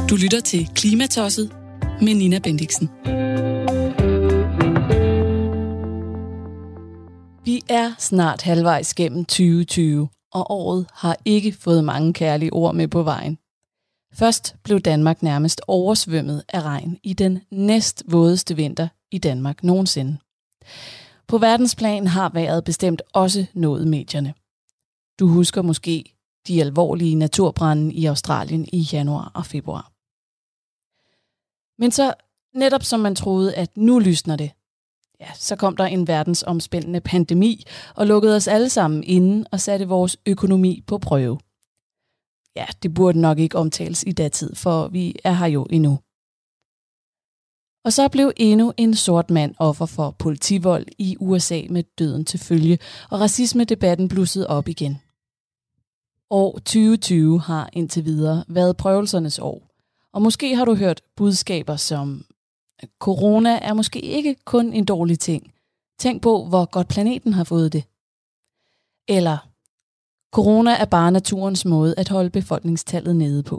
Du lytter til Klimatosset med Nina Bendixen. Vi er snart halvvejs gennem 2020, og året har ikke fået mange kærlige ord med på vejen. Først blev Danmark nærmest oversvømmet af regn i den næstvådeste vinter i Danmark nogensinde. På verdensplan har vejret bestemt også nået medierne. Du husker måske de alvorlige naturbrande i Australien i januar og februar. Men så, netop som man troede, at nu lysner det, ja, så kom der en verdensomspændende pandemi og lukkede os alle sammen inde og satte vores økonomi på prøve. Ja, det burde nok ikke omtales i datid, for vi er her jo endnu. Og så blev endnu en sort mand offer for politivold i USA med døden til følge, og racismedebatten blussede op igen. År 2020 har indtil videre været prøvelsernes år, og måske har du hørt budskaber som: corona er måske ikke kun en dårlig ting. Tænk på, hvor godt planeten har fået det. Eller: corona er bare naturens måde at holde befolkningstallet nede på.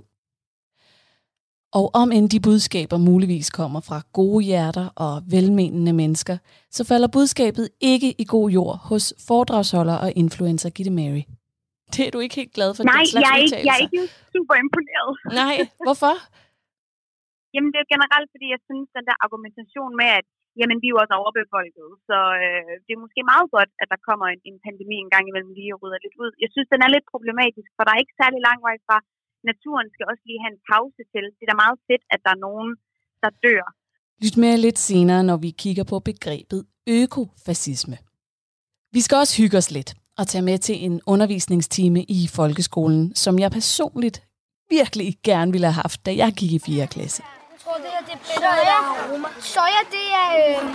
Og om end de budskaber muligvis kommer fra gode hjerter og velmenende mennesker, så falder budskabet ikke i god jord hos foredragsholder og influencer Gitte Mary. Det er du ikke helt glad for? Nej, jeg er ikke super imponeret. Nej, hvorfor? Jamen det er generelt, fordi jeg synes, den der argumentation med, at jamen, vi er jo også overbefolket, så det er måske meget godt, at der kommer en pandemi en gang imellem lige og rydder lidt ud. Jeg synes, den er lidt problematisk, for der er ikke særlig lang vej fra. Naturen skal også lige have en pause til. Det er da meget fedt, at der er nogen, der dør. Lyt med lidt senere, når vi kigger på begrebet økofascisme. Vi skal også hygge os lidt og tage med til en undervisningstime i folkeskolen, som jeg personligt virkelig gerne ville have haft, da jeg gik i 4. klasse. Jeg tror, det her det er bitter, eller aroma. Soja, det er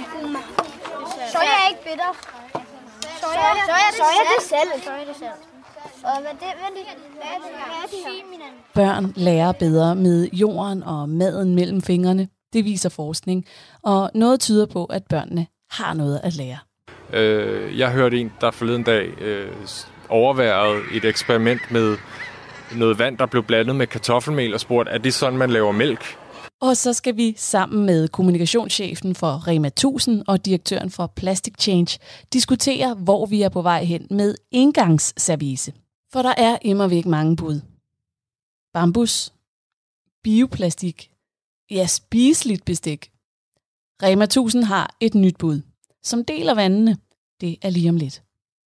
soja er ikke bitter. Soja det er salt. Og hvad er det? Børn lærer bedre med jorden og maden mellem fingrene. Det viser forskning, og noget tyder på, at børnene har noget at lære. Jeg hørte en, der forleden dag overværede et eksperiment med noget vand, der blev blandet med kartoffelmel, og spurgte, er det sådan, man laver mælk? Og så skal vi sammen med kommunikationschefen for Rema 1000 og direktøren for Plastic Change diskutere, hvor vi er på vej hen med engangsservice. For der er immervæk mange bud. Bambus, bioplastik, ja, spiseligt bestik. Rema 1000 har et nyt bud, som deler vandene. Det er lige om lidt.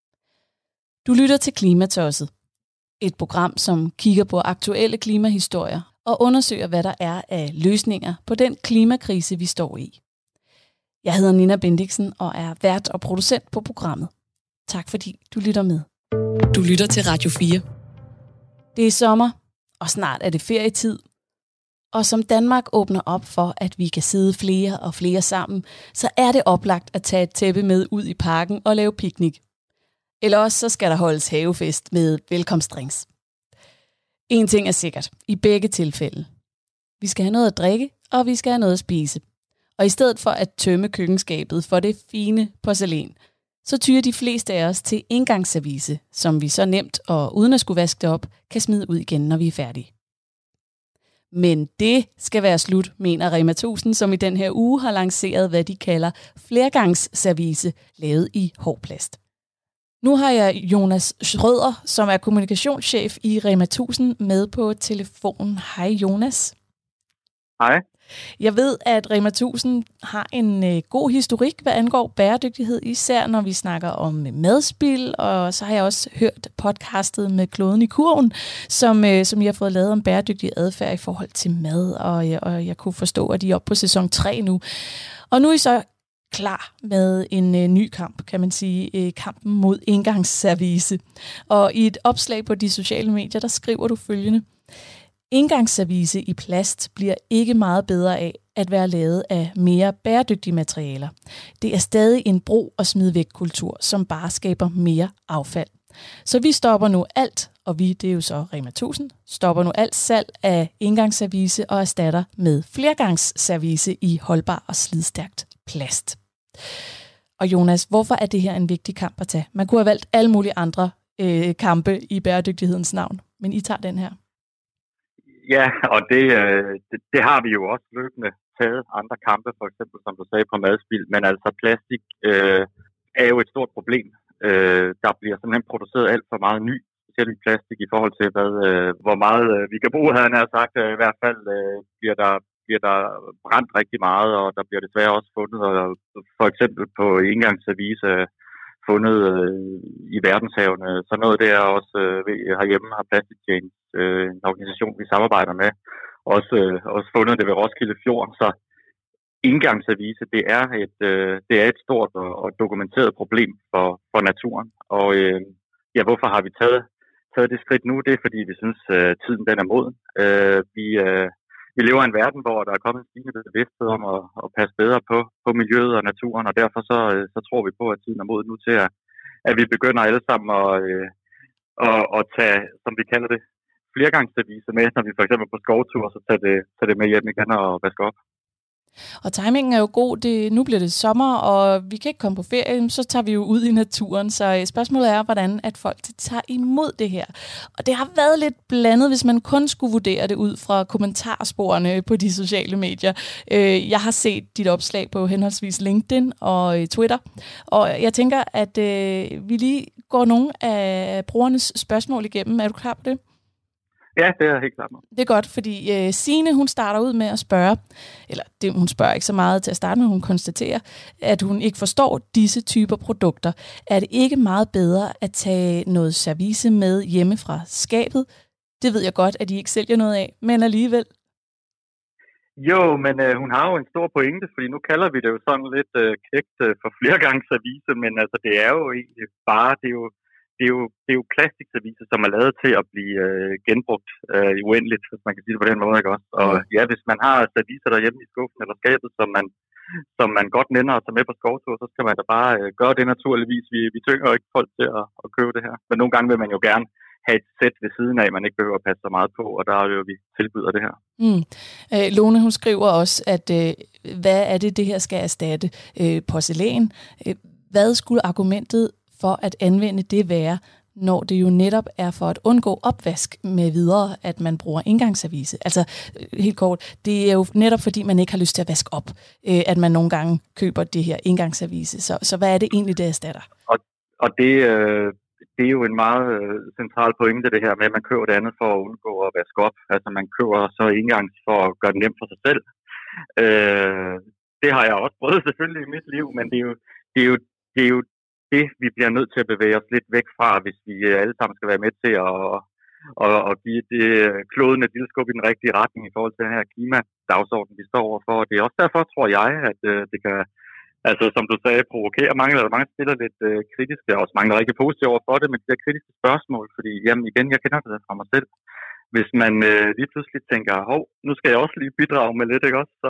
Du lytter til Klimatosset. Et program, som kigger på aktuelle klimahistorier og undersøger, hvad der er af løsninger på den klimakrise, vi står i. Jeg hedder Nina Bendixen og er vært og producent på programmet. Tak fordi du lytter med. Du lytter til Radio 4. Det er sommer, og snart er det ferietid. Og som Danmark åbner op for, at vi kan sidde flere og flere sammen, så er det oplagt at tage et tæppe med ud i parken og lave piknik. Eller også så skal der holdes havefest med velkomstdrinks. En ting er sikkert, i begge tilfælde. Vi skal have noget at drikke, og vi skal have noget at spise. Og i stedet for at tømme køkkenskabet for det fine porcelæn, så tyrer de fleste af os til engangsservice, som vi så nemt og uden at skulle vaske det op, kan smide ud igen, når vi er færdige. Men det skal være slut, mener Rema 1000, som i den her uge har lanceret, hvad de kalder flergangsservice, lavet i hård plast. Nu har jeg Jonas Schrøder, som er kommunikationschef i Rema 1000, med på telefonen. Hej Jonas. Hej. Jeg ved, at Rema 1000 har en god historik, hvad angår bæredygtighed, især når vi snakker om madspild, og så har jeg også hørt podcastet med Kloden i kurven, som I har fået lavet om bæredygtig adfærd i forhold til mad, og jeg kunne forstå, at I er oppe på sæson 3 nu. Og nu er I så klar med en ny kamp, kan man sige, kampen mod engangsservice. Og i et opslag på de sociale medier, der skriver du følgende: engangsservice i plast bliver ikke meget bedre af at være lavet af mere bæredygtige materialer. Det er stadig en brug og smid væk kultur, som bare skaber mere affald. Så vi stopper nu alt, og vi, det er jo så Rema 1000, stopper nu alt salg af engangsservice og erstatter med flergangsservice i holdbar og slidstærkt plast. Og Jonas, hvorfor er det her en vigtig kamp at tage? Man kunne have valgt alle mulige andre kampe i bæredygtighedens navn, men I tager den her. Ja, og det har vi jo også løbende taget andre kampe, for eksempel, som du sagde, på madspild. Men altså, plastik er jo et stort problem. Der bliver simpelthen produceret alt for meget ny specielt plastik i forhold til, hvor meget vi kan bruge, havde han sagt. I hvert fald bliver der brændt rigtig meget, og der bliver desværre også fundet, for eksempel på engangsservice, fundet i verdenshavene. Så noget der også herhjemme har Plastic Change, en organisation, vi samarbejder med, også fundet det ved Roskilde Fjord. Så engangsservice, det er et stort og dokumenteret problem for naturen. Og hvorfor har vi taget det skridt nu? Det er, fordi vi synes, tiden den er moden. Vi lever i en verden, hvor der er kommet en stigende bevidsthed om at passe bedre på miljøet og naturen, og derfor så tror vi på, at tiden er moden nu til, at vi begynder alle sammen at tage, som vi kalder det, flergangsservice med, når vi for eksempel på skovtur, så tager det med hjem igen og vaske op. Og timingen er jo god. Nu bliver det sommer, og vi kan ikke komme på ferie, så tager vi jo ud i naturen. Så spørgsmålet er, hvordan at folk tager imod det her. Og det har været lidt blandet, hvis man kun skulle vurdere det ud fra kommentarsporene på de sociale medier. Jeg har set dit opslag på henholdsvis LinkedIn og Twitter, og jeg tænker, at vi lige går nogle af brugernes spørgsmål igennem. Er du klar på det? Ja, det er helt klart. Det er godt, fordi Signe, hun starter ud med at spørge, hun spørger ikke så meget til at starte med, hun konstaterer, at hun ikke forstår disse typer produkter. Er det ikke meget bedre at tage noget service med hjemme fra skabet? Det ved jeg godt, at I ikke sælger noget af, men alligevel. Jo, men hun har jo en stor pointe, fordi nu kalder vi det jo sådan lidt kægt for flergangsservice, men altså det er jo egentlig bare, det er jo plastikservice, som er lavet til at blive genbrugt uendeligt, hvis man kan sige det på den måde, ikke også? Og ja, hvis man har servicer derhjemme i skuffen eller skabet, som man godt nænder at tage med på skovtur, så skal man da bare gøre det naturligvis. Vi tvinger jo ikke folk til at købe det her. Men nogle gange vil man jo gerne have et sæt ved siden af, man ikke behøver at passe så meget på, og der er jo, vi tilbyder det her. Lone, hun skriver også, at hvad er det her skal erstatte? Porcelæn. Hvad skulle argumentet for at anvende det være, når det jo netop er for at undgå opvask med videre, at man bruger engangsservice? Altså, helt kort, det er jo netop fordi, man ikke har lyst til at vaske op, at man nogle gange køber det her engangsservice. Så hvad er det egentlig, det erstatter? Og det er jo en meget central pointe, det her med, at man køber det andet for at undgå at vaske op. Altså, man køber så engangs for at gøre det nemt for sig selv. Det har jeg også prøvet selvfølgelig i mit liv, men det er jo det, vi bliver nødt til at bevæge os lidt væk fra, hvis vi alle sammen skal være med til at give det kloden et lille skub i den rigtige retning i forhold til den her klimadagsorden, vi står overfor. Det er også derfor, tror jeg, at det kan, altså som du sagde, provokere mange, eller mange stiller lidt kritiske, og også mange, der er rigtig positive over for det, men det er kritiske spørgsmål, fordi jamen igen, jeg kender det fra mig selv. Hvis man lige pludselig tænker, nu skal jeg også lige bidrage med lidt, ikke også,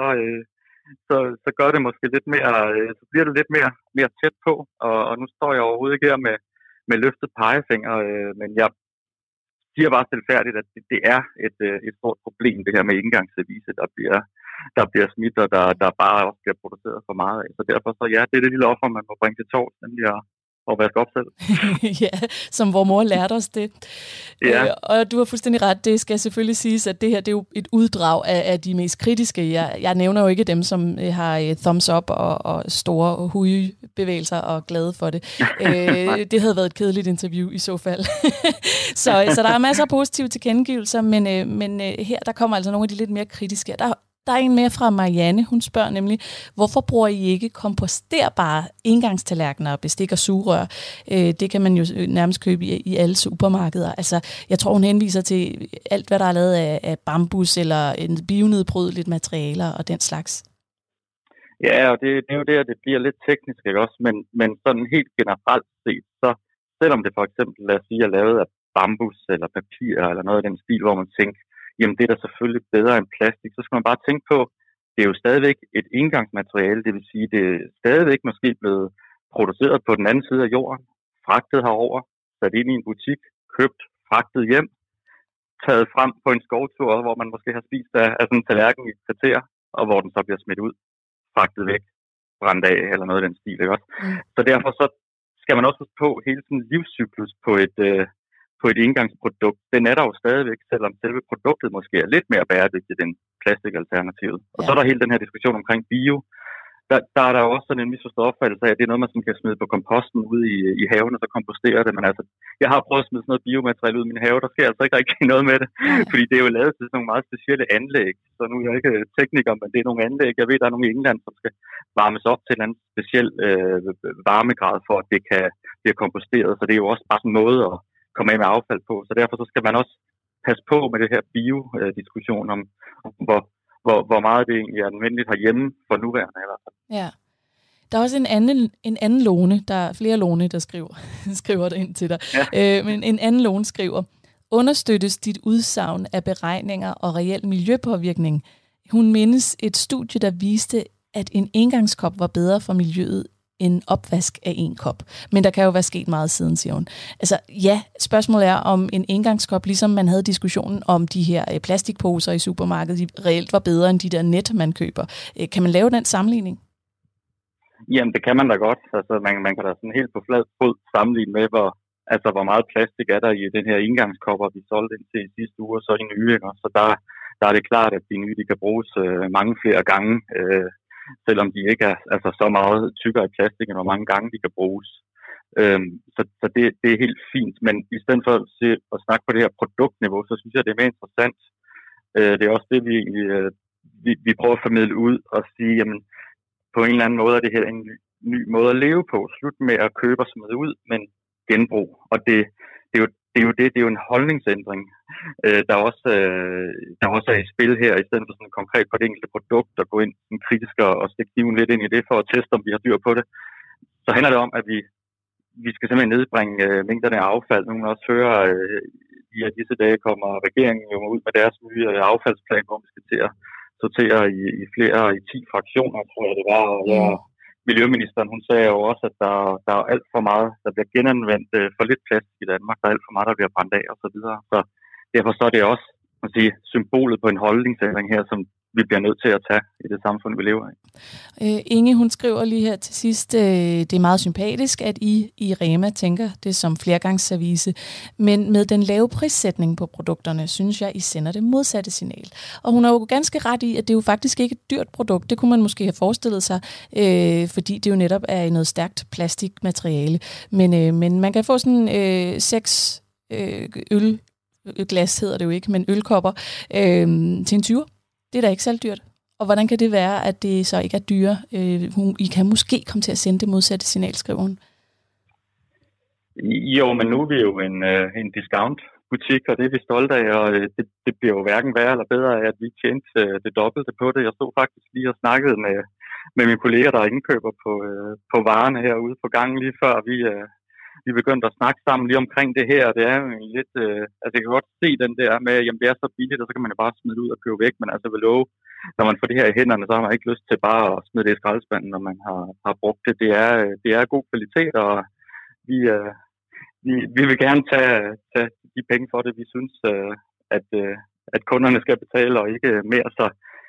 så gør det måske lidt mere, så bliver det lidt mere tæt på, og nu står jeg overhovedet ikke her med løftet pegefinger, men jeg siger bare stilfærdigt, at det er et stort problem, det her med engangsservice, der bliver smidt, og der bare også bliver produceret for meget af. Så derfor så ja, det er det lille offer, man må bringe til torvs, nemlig at vaske op selv. Ja, som vor mor lærte os det. Ja. Og du har fuldstændig ret. Det skal selvfølgelig siges, at det her det er jo et uddrag af de mest kritiske. Jeg nævner jo ikke dem, som har thumbs up og store hujebevægelser og er glade for det. Det havde været et kedeligt interview i så fald. så der er masser af positive tilkendegivelser, men her der kommer altså nogle af de lidt mere kritiske. Der er en mere fra Marianne. Hun spørger nemlig, hvorfor bruger I ikke komposterbare engangstallerkener, bestik og sugerør? Det kan man jo nærmest købe i alle supermarkeder. Altså, jeg tror, hun henviser til alt, hvad der er lavet af bambus eller en bionedbrydeligt materialer og den slags. Ja, og det er jo det bliver lidt teknisk, ikke også? Men sådan helt generelt set, så selvom det for eksempel, lad os sige, er lavet af bambus eller papir eller noget af den stil, hvor man tænker, jamen det er da selvfølgelig bedre end plastik, så skal man bare tænke på, det er jo stadigvæk et engangsmateriale, det vil sige, det er stadigvæk måske blevet produceret på den anden side af jorden, fragtet herover, sat ind i en butik, købt, fragtet hjem, taget frem på en skovtur, hvor man måske har spist af sådan en tallerken i et kvarter, og hvor den så bliver smidt ud, fragtet væk, brændt af, eller noget af den stil, ikke også? Så derfor så skal man også huske på hele sådan livscyklus på et engangsprodukt, den er der jo stadigvæk, selvom selve produktet måske er lidt mere bæredygtigt end plastikalternativet. Og så er der hele den her diskussion omkring bio. Der er der jo også sådan en misforstået opfattelse af, at det er noget, man sådan kan smide på komposten ude i haven, og så kompostere det. Men altså, jeg har prøvet at smide sådan noget biomateriale ud i min have, der sker altså ikke rigtig noget med det. Fordi det er jo lavet til sådan nogle meget specielle anlæg. Så nu er jeg ikke tekniker, men det er nogle anlæg. Jeg ved, der er nogle i England, som skal varmes op til en anden speciel varmegrad, for at det kan blive komposteret. Så det er jo også bare sådan en måde at komme af med affald på. Så derfor så skal man også passe på med det her bio-diskussion om hvor meget det egentlig er nødvendigt herhjemme for nuværende i hvert fald. Ja. Der er også en anden Lone, der er flere Lone, der skriver det ind til dig. Ja. Men en anden Lone skriver, understøttes dit udsagn af beregninger og reel miljøpåvirkning? Hun mindes et studie, der viste, at en engangskop var bedre for miljøet en opvask af en kop. Men der kan jo være sket meget siden, siger hun. Altså ja, spørgsmålet er, om en engangskop, ligesom man havde diskussionen om de her plastikposer i supermarkedet, de reelt var bedre end de der net, man køber. Kan man lave den sammenligning? Jamen, det kan man da godt. Altså, man kan da sådan helt på flad fod sammenligne med, hvor meget plastik er der i den her engangskopper, vi solgte ind til i sidste uge, og så i nye. Så der er det klart, at de nye de kan bruges mange flere gange, selvom de ikke er altså, så meget tykkere i plastik, end hvor mange gange de kan bruges. Så det er helt fint. Men i stedet for at snakke på det her produktniveau, så synes jeg, det er mere interessant. Det er også det, vi prøver at formidle ud og sige, jamen, på en eller anden måde er det her en ny måde at leve på. Slut med at købe og smide ud, men genbrug. Og det er jo en holdningsændring, der også er i spil her, i stedet for sådan konkret på det enkelte produkt, og gå ind sådan kritisk og stikke kniven lidt ind i det, for at teste, om vi har styr på det. Så handler det om, at vi skal simpelthen nedbringe mængderne af affald. Nu kan også høre, i disse dage kommer regeringen jo ud med deres nye affaldsplan, hvor vi skal til at sortere i flere, i 10 fraktioner, tror jeg det var. Og miljøministeren, hun sagde jo også, at der er alt for meget, der bliver genanvendt for lidt plastik i Danmark. Der er alt for meget, der bliver brændt af og så videre. Så derfor så er det også symbolet på en holdningsændring her, som vi bliver nødt til at tage i det samfund, vi lever i. Inge, hun skriver lige her til sidst, det er meget sympatisk, at I Rema tænker det som flergangsservice, men med den lave prissætning på produkterne, synes jeg, I sender det modsatte signal. Og hun har jo ganske ret i, at det er jo faktisk ikke et dyrt produkt. Det kunne man måske have forestillet sig, fordi det jo netop er i noget stærkt plastikmateriale. Men man kan få sådan 6 ølglas, hedder det jo ikke, men ølkopper til en 20'er. Det er da ikke selv dyrt. Og hvordan kan det være, at det så ikke er dyre? I kan måske komme til at sende det modsatte signal, skriver hun. Jo, men nu er vi jo en discount-butik, og det er vi stolte af, og det bliver jo hverken værre eller bedre af, at vi tjente det dobbelte på det. Jeg stod faktisk lige og snakkede med mine kolleger, der indkøber på varerne herude på gangen, lige før vi begyndte at snakke sammen lige omkring det her, og det er jo lidt, jeg kan godt se den der med, jamen det er så billigt, og så kan man jo bare smide det ud og købe væk, men altså vil love, når man får det her i hænderne, så har man ikke lyst til bare at smide det i skraldespanden, når man har brugt det. Det er god kvalitet, og vi vil gerne tage de penge for det, vi synes, at kunderne skal betale, og ikke mere, så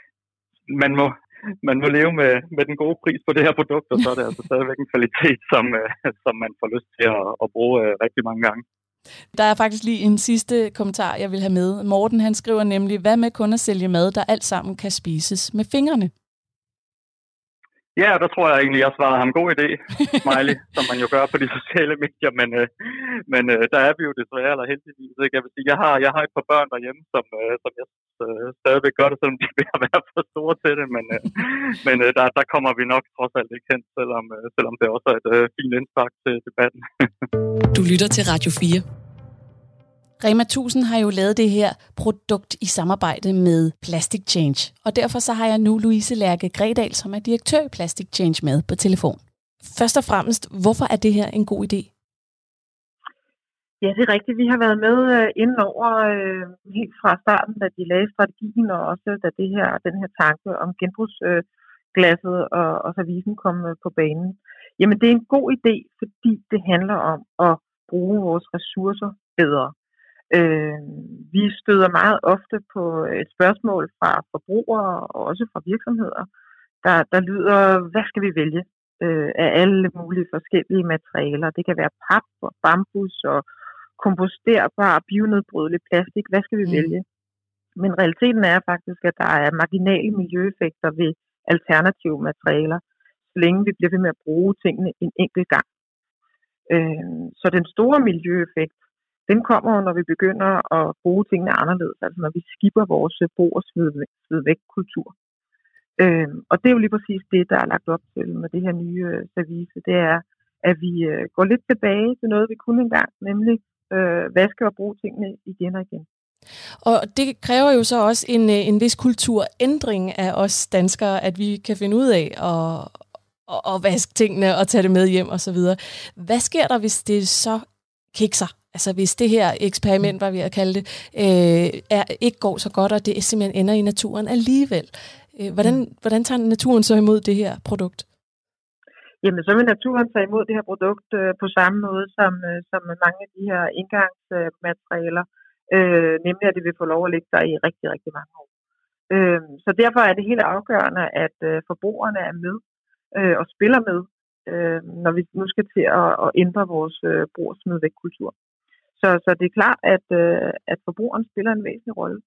man må leve med den gode pris på det her produkt, og så er det altså stadigvæk en kvalitet, som man får lyst til at bruge rigtig mange gange. Der er faktisk lige en sidste kommentar, jeg vil have med. Morten, han skriver nemlig, hvad med kun at sælge mad, der alt sammen kan spises med fingrene? Ja, der tror jeg egentlig, jeg svarede ham god idé, Smiley, som man jo gør på de sociale medier, men der er vi jo desværre, eller heldigvis. Jeg vil sige, jeg har et par børn derhjemme, som jeg stadigvæk gør det, selvom de vil være for store til det, men der kommer vi nok trods alt ikke hen, selvom det også er et fint indspark til debatten. Du lytter til Radio 4. Rema 1000 har jo lavet det her produkt i samarbejde med Plastic Change, og derfor så har jeg nu Louise Lærke Gredal, som er direktør i Plastic Change, med på telefon. Først og fremmest, hvorfor er det her en god idé? Ja, det er rigtigt. Vi har været med inden over helt fra starten, da de lagde strategien, og også da den her tanke om genbrugsglasset og servicen kom på banen. Jamen, det er en god idé, fordi det handler om at bruge vores ressourcer bedre. Vi støder meget ofte på et spørgsmål fra forbrugere og også fra virksomheder, der lyder, hvad skal vi vælge af alle mulige forskellige materialer? Det kan være pap og bambus og komposterbar, bionedbrydelig plastik. Hvad skal vi vælge? Men realiteten er faktisk, at der er marginale miljøeffekter ved alternative materialer, så længe vi bliver ved med at bruge tingene en enkelt gang. Så den store miljøeffekt, den kommer, når vi begynder at bruge tingene anderledes, altså når vi skipper vores brug og smid væk kultur. Og det er jo lige præcis det, der er lagt op til med det her nye service. Det er, at vi går lidt tilbage til noget, vi kunne engang, nemlig vaske og bruge tingene igen og igen. Og det kræver jo så også en vis kulturændring af os danskere, at vi kan finde ud af at vaske tingene og tage det med hjem og så videre. Hvad sker der, hvis det så kikser? Altså hvis det her eksperiment, var vi at kalde det, ikke går så godt, og det simpelthen ender i naturen alligevel. Hvordan tager naturen så imod det her produkt? Jamen, så vil naturen tage imod det her produkt på samme måde som mange af de her indgangsmaterialer, nemlig at det vil få lov at ligge der i rigtig, rigtig mange år. Så derfor er det helt afgørende, at forbrugerne er med og spiller med, når vi nu skal til at ændre vores brug og smid væk kultur. Så det er klart, at forbrugeren spiller en væsentlig rolle.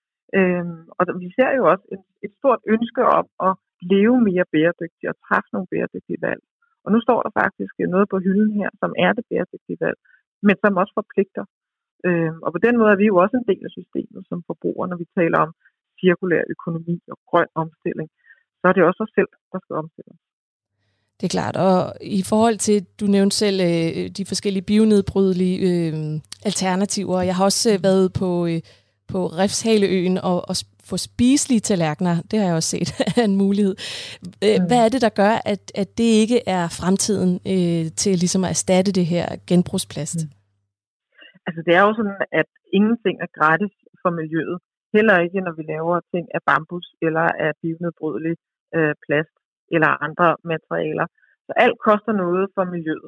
Og vi ser jo også et stort ønske om at leve mere bæredygtigt og træffe nogle bæredygtige valg. Og nu står der faktisk noget på hylden her, som er det bæredygtige valg, men som også forpligter. Og på den måde er vi jo også en del af systemet som forbrugere, når vi taler om cirkulær økonomi og grøn omstilling. Så er det også os selv, der skal omstille. Det er klart, og i forhold til, du nævnte selv de forskellige bionedbrydelige alternativer. Jeg har også været på Refshaleøen og få spiselige tallerkener. Det har jeg også set er en mulighed. Hvad er det, der gør, at det ikke er fremtiden til ligesom at erstatte det her genbrugsplast? Altså det er jo sådan, at ingenting er gratis for miljøet. Heller ikke, når vi laver ting af bambus eller af bionedbrydelig plast eller andre materialer. Så alt koster noget for miljøet.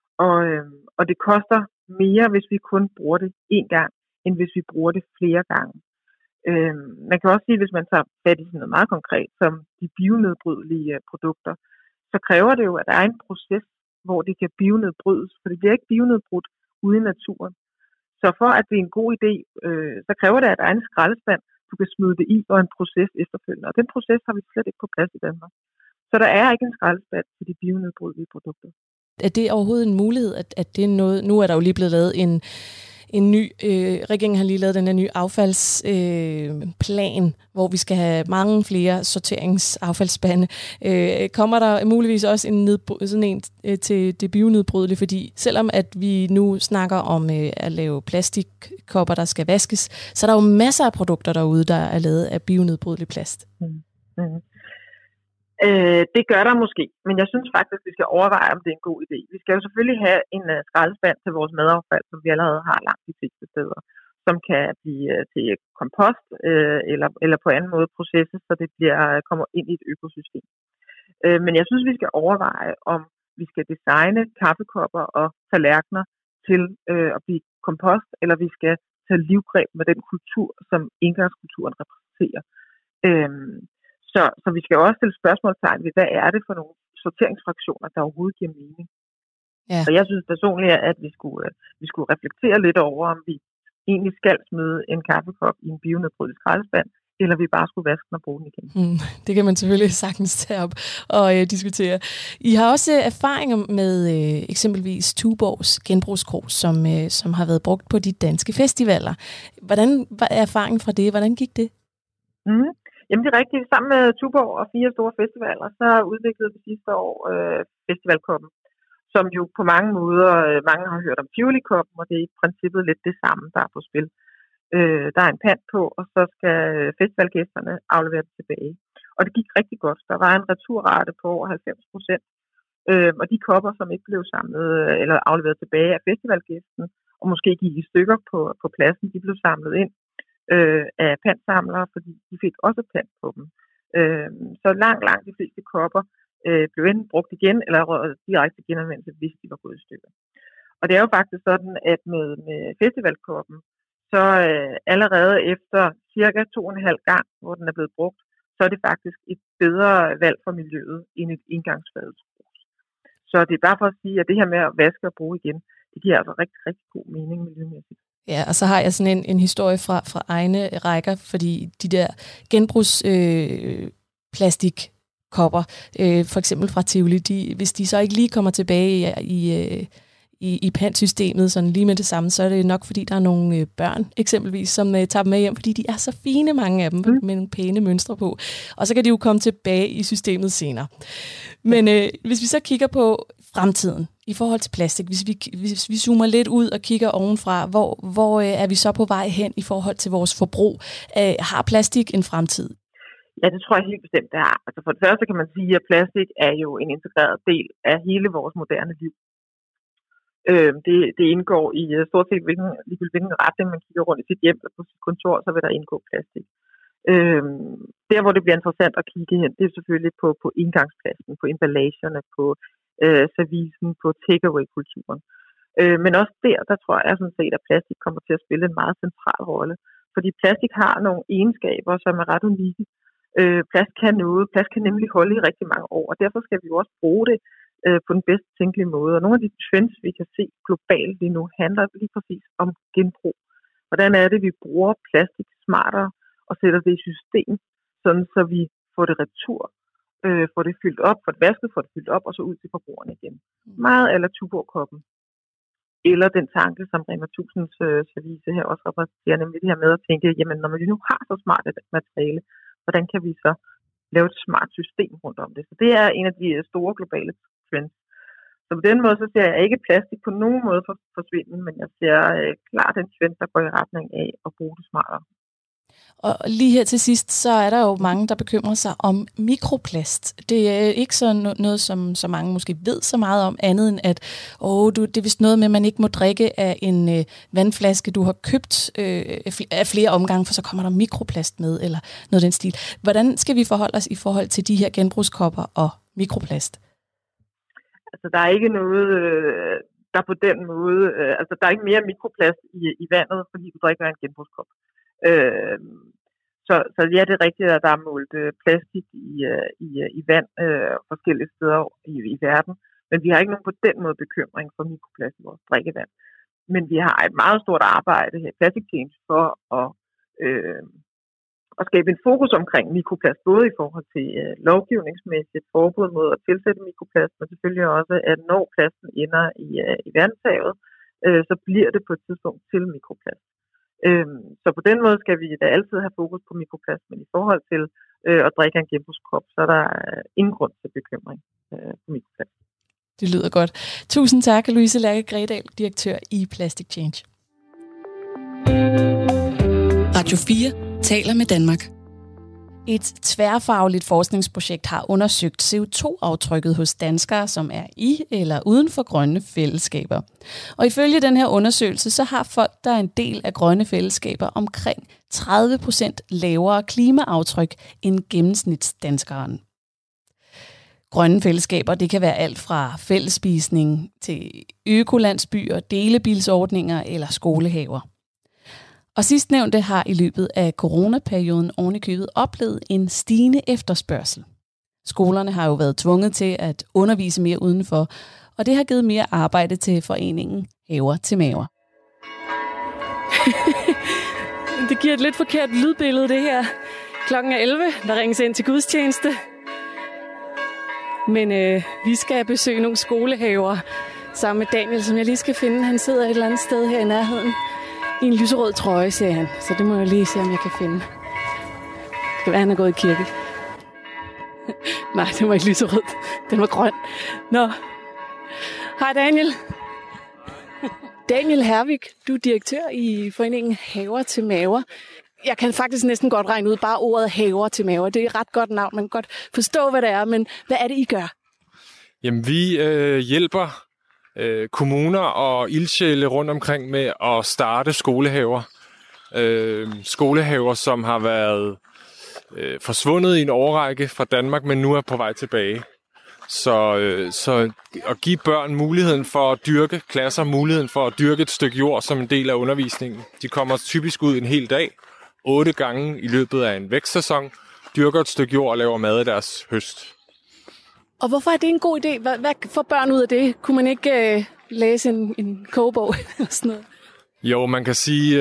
Og det koster mere, hvis vi kun bruger det én gang, end hvis vi bruger det flere gange. Man kan også sige, hvis man tager fat i sådan noget meget konkret, som de bionedbrydelige produkter, så kræver det jo, at der er en proces, hvor det kan bionedbrydes, for det bliver ikke bionedbrudt ude i naturen. Så for at det er en god idé, så kræver det, at der er en skraldespand, du kan smide det i, og en proces efterfølgende. Og den proces har vi slet ikke på plads i Danmark. Så der er ikke en skraldespand til de bionedbrydelige produkter. Er det overhovedet en mulighed, at det er noget? Nu er der jo lige blevet lavet en ny, regeringen har lige lavet den her nye affaldsplan, hvor vi skal have mange flere sorteringsaffaldsspande. Kommer der muligvis også sådan en til det bionedbrydelige, fordi selvom at vi nu snakker om at lave plastikkopper, der skal vaskes, så er der jo masser af produkter derude, der er lavet af bionedbrydelig plast. Det gør der måske, men jeg synes faktisk, at vi skal overveje, om det er en god idé. Vi skal jo selvfølgelig have en skraldespand til vores madaffald, som vi allerede har langt de fleste steder, som kan blive til kompost eller på anden måde processes, så det kommer ind i et økosystem. Men jeg synes, vi skal overveje, om vi skal designe kaffekopper og tallerkener til at blive kompost, eller vi skal tage livgreb med den kultur, som indgangskulturen repræsenterer. Så vi skal også stille spørgsmålstegn ved, hvad er det for nogle sorteringsfraktioner, der overhovedet giver mening. Ja. Så jeg synes personligt, at vi skulle reflektere lidt over, om vi egentlig skal smide en kaffekop i en bionedbrydeligt skraldespand, eller vi bare skulle vaske den og bruge den igen. Det kan man selvfølgelig sagtens tage op og diskutere. I har også erfaringer med eksempelvis Tuborgs genbrugskrus, som har været brugt på de danske festivaler. Hvordan var erfaringen fra det? Hvordan gik det? Jamen det er rigtigt. Sammen med Tuborg og 4 store festivaler, så udviklede vi sidste år festivalkoppen, som jo på mange måder, mange har hørt om Tivoli-koppen, og det er i princippet lidt det samme, der er på spil. Der er en pant på, og så skal festivalgæsterne aflevere det tilbage. Og det gik rigtig godt. Der var en returrate på over 90%, og de kopper, som ikke blev samlet eller afleveret tilbage af festivalgæsten, og måske gik i stykker på pladsen, de blev samlet ind af pantsamlere, fordi de fik også pant på dem. Så langt de fleste kopper blev enten brugt igen, eller direkte genanvendt, hvis de var gået i stykker. Og det er jo faktisk sådan, at med festivalkoppen, så allerede efter cirka 2,5 gang, hvor den er blevet brugt, så er det faktisk et bedre valg for miljøet end et engangsfadelsbrug. Så det er bare for at sige, at det her med at vaske og bruge igen, det giver altså rigtig, rigtig god mening miljømæssigt. Ja, og så har jeg sådan en historie fra egne rækker, fordi de der genbrugsplastik-kopper, for eksempel fra Tivoli, hvis de så ikke lige kommer tilbage i pantsystemet sådan lige med det samme, så er det nok, fordi der er nogle børn eksempelvis, som tager dem med hjem, fordi de er så fine, mange af dem, med nogle pæne mønstre på. Og så kan de jo komme tilbage i systemet senere. Men hvis vi så kigger på fremtiden i forhold til plastik, hvis vi zoomer lidt ud og kigger ovenfra, hvor er vi så på vej hen i forhold til vores forbrug? Har plastik en fremtid? Ja, det tror jeg helt bestemt, det har. Altså for det første kan man sige, at plastik er jo en integreret del af hele vores moderne liv. Det indgår i stort set hvilken retning man kigger rundt i sit hjem eller på sit kontor, så vil der indgå plastik. Der, hvor det bliver interessant at kigge hen, det er selvfølgelig på indgangspladsen, på emballagerne, på servicen, på takeaway-kulturen. Men også der tror jeg sådan set, at plastik kommer til at spille en meget central rolle. Fordi plastik har nogle egenskaber, som er ret unikke. Plast kan noget. Plast kan nemlig holde i rigtig mange år, og derfor skal vi jo også bruge det på den bedst tænkelige måde. Og nogle af de trends, vi kan se globalt lige nu, handler lige præcis om genbrug. Hvordan er det, vi bruger plastik smartere og sætter det i system, sådan så vi får det retur, får det fyldt op, får det vasket, får det fyldt op, og så ud til forbrugerne igen. Meget eller Tuborg-koppen. Eller den tanke, som Rema 1000's service her også repræsenterer, nemlig det her med at tænke, jamen når vi nu har så smart et materiale, hvordan kan vi så lave et smart system rundt om det? Så det er en af de store globale trends. Så på den måde, så ser jeg ikke plastik på nogen måde forsvinde, men jeg ser klart en trend, der går i retning af at bruge det smartere. Og lige her til sidst, så er der jo mange, der bekymrer sig om mikroplast. Det er ikke sådan noget, som så mange måske ved så meget om, andet end at det er vist noget med, at man ikke må drikke af en vandflaske, du har købt af flere omgange, for så kommer der mikroplast med, eller noget af den stil. Hvordan skal vi forholde os i forhold til de her genbrugskopper og mikroplast? Altså, der er ikke noget, der på den måde, altså der er ikke mere mikroplast i vandet, fordi du drikker en genbrugskop. Så ja, det er rigtigt, at der er målt plastik i vand forskellige steder i verden, men vi har ikke nogen på den måde bekymring for mikroplast i vores drikkevand. Men vi har et meget stort arbejde her i Plastic Change for at skabe en fokus omkring mikroplast, både i forhold til lovgivningsmæssigt forbud mod at tilsætte mikroplast, men selvfølgelig også, at når plasten ender i vandhavet, så bliver det på et tidspunkt til mikroplast. Så på den måde skal vi da altid have fokus på mikroplast, men i forhold til at drikke en genbrugskop, så er der ingen grund til bekymring på mikroplast. Det lyder godt. Tusind tak, Louise Lærke Gredal, direktør i Plastic Change. Radio 4 taler med Danmark. Et tværfagligt forskningsprojekt har undersøgt CO2-aftrykket hos danskere, som er i eller uden for grønne fællesskaber. Og ifølge den her undersøgelse, så har folk, der er en del af grønne fællesskaber, omkring 30% lavere klimaaftryk end gennemsnitsdanskeren. Grønne fællesskaber, det kan være alt fra fællesspisning til økolandsbyer, delebilsordninger eller skolehaver. Og sidstnævnte har i løbet af coronaperioden ovenikøbet oplevet en stigende efterspørgsel. Skolerne har jo været tvunget til at undervise mere udenfor, og det har givet mere arbejde til foreningen Haver til Maver. Det giver et lidt forkert lydbillede, det her. Klokken er 11, der ringes ind til gudstjeneste. Men vi skal besøge nogle skolehaver sammen med Daniel, som jeg lige skal finde. Han sidder et eller andet sted her i nærheden. I en lyserød trøje, siger han. Så det må jeg lige se, om jeg kan finde. Det kan være, han er gået i kirke. Nej, det var ikke lyserød. Den var grøn. Nå. Hej Daniel. Daniel Hervig, du er direktør i foreningen Haver til Maver. Jeg kan faktisk næsten godt regne ud bare ordet Haver til Maver. Det er et ret godt navn. Man kan godt forstå, hvad det er. Men hvad er det, I gør? Jamen, vi hjælper kommuner og ildsjæle rundt omkring med at starte skolehaver. Skolehaver, som har været forsvundet i en årrække fra Danmark, men nu er på vej tilbage. Så at give børn muligheden for at dyrke klasser, muligheden for at dyrke et stykke jord som en del af undervisningen. De kommer typisk ud en hel dag, 8 gange i løbet af en vækstsæson, dyrker et stykke jord og laver mad af deres høst. Og hvorfor er det en god idé? Hvad får børn ud af det? Kunne man ikke læse en kogebog og sådan noget? Jo, man kan sige,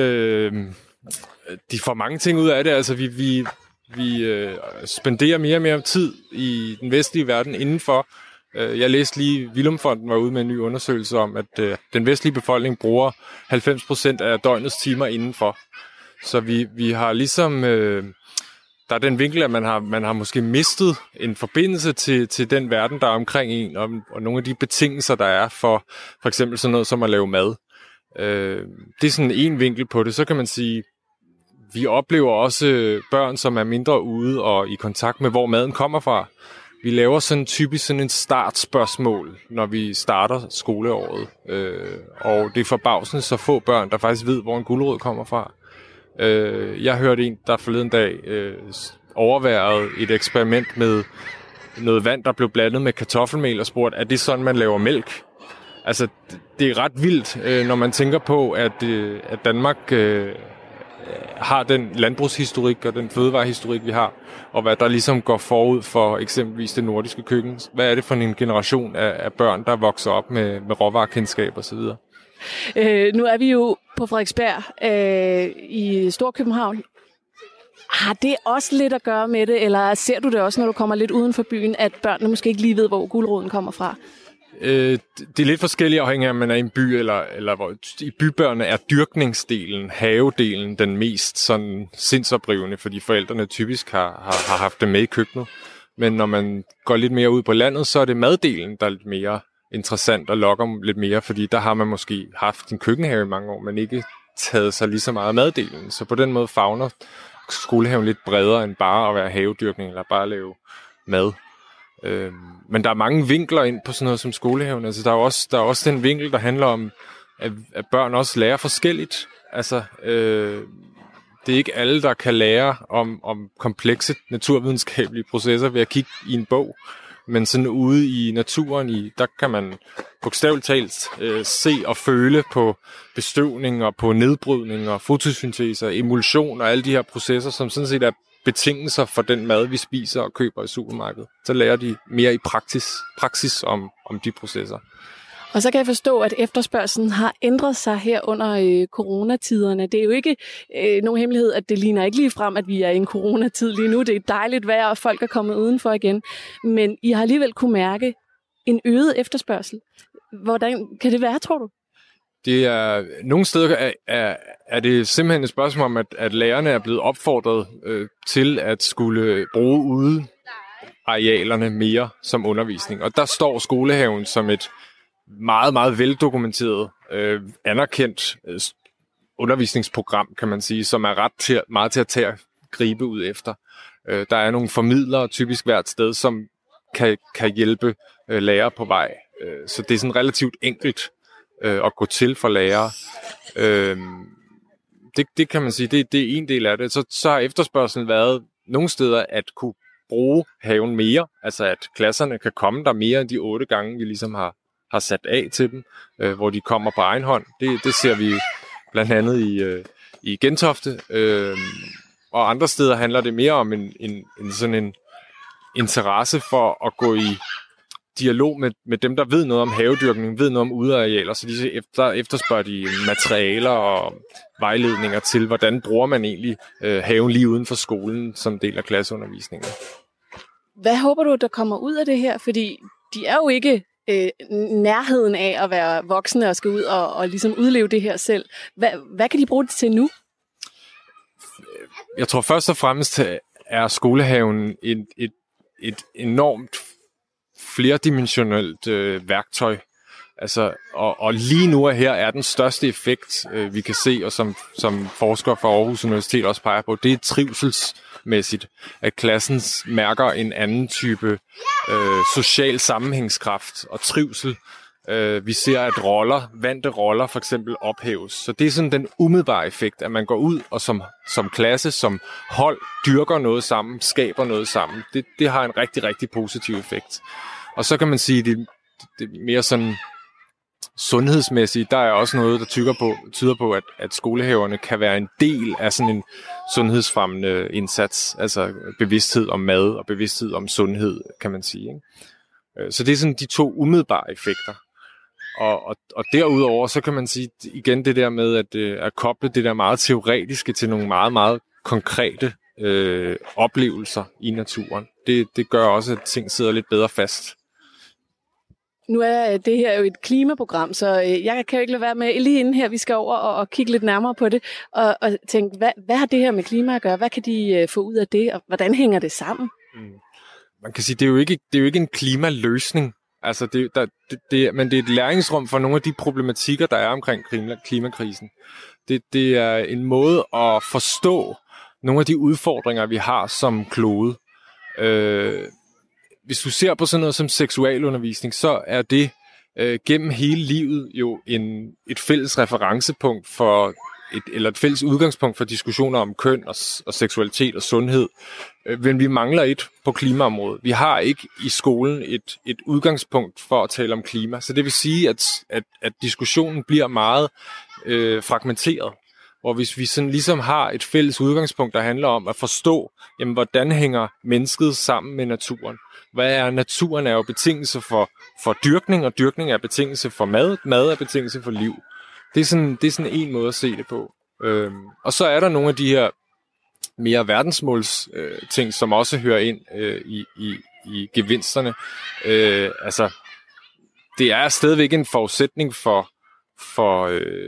de får mange ting ud af det. Altså, vi spenderer mere og mere tid i den vestlige verden indenfor. Jeg læste lige, Willumfonden var ude med en ny undersøgelse om, at den vestlige befolkning bruger 90% af døgnets timer indenfor. Så vi har ligesom, der er den vinkel, at man har måske mistet en forbindelse til den verden, der er omkring en, og nogle af de betingelser, der er for eksempel sådan noget som at lave mad. Det er sådan en vinkel på det. Så kan man sige, vi oplever også børn, som er mindre ude og i kontakt med, hvor maden kommer fra. Vi laver sådan typisk sådan en startspørgsmål, når vi starter skoleåret. Og det er forbavsende så få børn, der faktisk ved, hvor en gulerod kommer fra. Jeg hørte en, der forleden dag overværede et eksperiment med noget vand, der blev blandet med kartoffelmel, og spurgte, er det sådan, man laver mælk? Altså, det er ret vildt, når man tænker på, at Danmark har den landbrugshistorik og den fødevarehistorik, vi har, og hvad der ligesom går forud for eksempelvis det nordiske køkken. Hvad er det for en generation af børn, der vokser op med råvarekendskab osv.? Nu er vi jo på Frederiksberg i Storkøbenhavn. Har det også lidt at gøre med det, eller ser du det også, når du kommer lidt uden for byen, at børnene måske ikke lige ved, hvor guleroden kommer fra? Det er lidt forskelligt afhængig af, om man er i en by, eller hvor i bybørnene er dyrkningsdelen, havedelen, den mest sådan sindsoprivende, fordi forældrene typisk har haft det med i køkkenet. Men når man går lidt mere ud på landet, så er det maddelen, der er lidt mere interessant og lokker lidt mere, fordi der har man måske haft en køkkenhave i mange år, men ikke taget sig lige så meget af maddelen. Så på den måde favner skolehaven lidt bredere end bare at være havedyrkning eller bare at lave mad. Men der er mange vinkler ind på sådan noget som skolehaven. Altså, der er også den vinkel, der handler om, at børn også lærer forskelligt. Altså, det er ikke alle, der kan lære om komplekse naturvidenskabelige processer ved at kigge i en bog. Men sådan ude i naturen, der kan man bogstaveligt talt se og føle på bestøvning og på nedbrydning og fotosyntese og emulsion og alle de her processer, som sådan set er betingelser for den mad, vi spiser og køber i supermarkedet. Så lærer de mere i praksis om de processer. Og så kan jeg forstå, at efterspørgselen har ændret sig her under coronatiderne. Det er jo ikke nogen hemmelighed, at det ligner ikke lige frem, at vi er i en coronatid lige nu. Det er dejligt vejr, og folk er kommet udenfor igen. Men I har alligevel kunne mærke en øget efterspørgsel. Hvordan kan det være, tror du? Det er nogle steder er det simpelthen et spørgsmål om, at lærerne er blevet opfordret til at skulle bruge udearealerne mere som undervisning. Og der står skolehaven som et meget, meget veldokumenteret, anerkendt undervisningsprogram, kan man sige, som er meget til at tage at gribe ud efter. Der er nogle formidlere typisk hvert sted, som kan hjælpe lærere på vej. Så det er sådan relativt enkelt at gå til for lærere. Det kan man sige, det er en del af det. Så har efterspørgselen været nogle steder at kunne bruge haven mere, altså at klasserne kan komme der mere end de 8 gange, vi ligesom har sat af til dem, hvor de kommer på egen hånd. Det ser vi blandt andet i Gentofte. Og andre steder handler det mere om en interesse for at gå i dialog med dem, der ved noget om havedyrkning, ved noget om udearealer, så der efterspørger de materialer og vejledninger til, hvordan bruger man egentlig haven lige uden for skolen som del af klasseundervisningen. Hvad håber du, der kommer ud af det her? Fordi de er jo ikke nærheden af at være voksne og skal ud og ligesom udleve det her selv. Hvad kan de bruge det til nu? Jeg tror først og fremmest er skolehaven et enormt flerdimensionelt værktøj. Altså, og lige nu her er den største effekt, vi kan se, og som forskere fra Aarhus Universitet også peger på, det er trivselsmæssigt, at klassen mærker en anden type social sammenhængskraft og trivsel. Vi ser, at vante roller for eksempel ophæves. Så det er sådan den umiddelbare effekt, at man går ud og som klasse, som hold, dyrker noget sammen, skaber noget sammen. Det har en rigtig, rigtig positiv effekt. Og så kan man sige, det er mere sådan sundhedsmæssigt. Der er også noget, der tyder på, at skolehaverne kan være en del af sådan en sundhedsfremmende indsats. Altså bevidsthed om mad og bevidsthed om sundhed, kan man sige. Ikke? Så det er sådan de 2 umiddelbare effekter. Og derudover, så kan man sige igen det der med at koble det der meget teoretiske til nogle meget, meget konkrete oplevelser i naturen. Det gør også, at ting sidder lidt bedre fast. Nu er det her jo et klimaprogram, så jeg kan jo ikke lade være med, lige inden her, vi skal over og kigge lidt nærmere på det, og tænke, hvad har det her med klima at gøre? Hvad kan de få ud af det, og hvordan hænger det sammen? Man kan sige, det er jo ikke en klimaløsning, altså men det er et læringsrum for nogle af de problematikker, der er omkring klimakrisen. Det er en måde at forstå nogle af de udfordringer, vi har som klode. Hvis du ser på sådan noget som seksualundervisning, så er det gennem hele livet jo et fælles referencepunkt for et fælles udgangspunkt for diskussioner om køn og seksualitet og sundhed. Men vi mangler et på klimaområdet. Vi har ikke i skolen et udgangspunkt for at tale om klima. Så det vil sige, at diskussionen bliver meget fragmenteret. Og hvis vi sådan ligesom har et fælles udgangspunkt, der handler om at forstå, jamen, hvordan hænger mennesket sammen med naturen? Hvad er naturen? Er jo betingelse for dyrkning, og dyrkning er betingelse for mad. Mad er betingelse for liv. Det er sådan en måde at se det på. Og så er der nogle af de her mere verdensmåls ting, som også hører ind i gevinsterne. Altså, det er stadigvæk en forudsætning for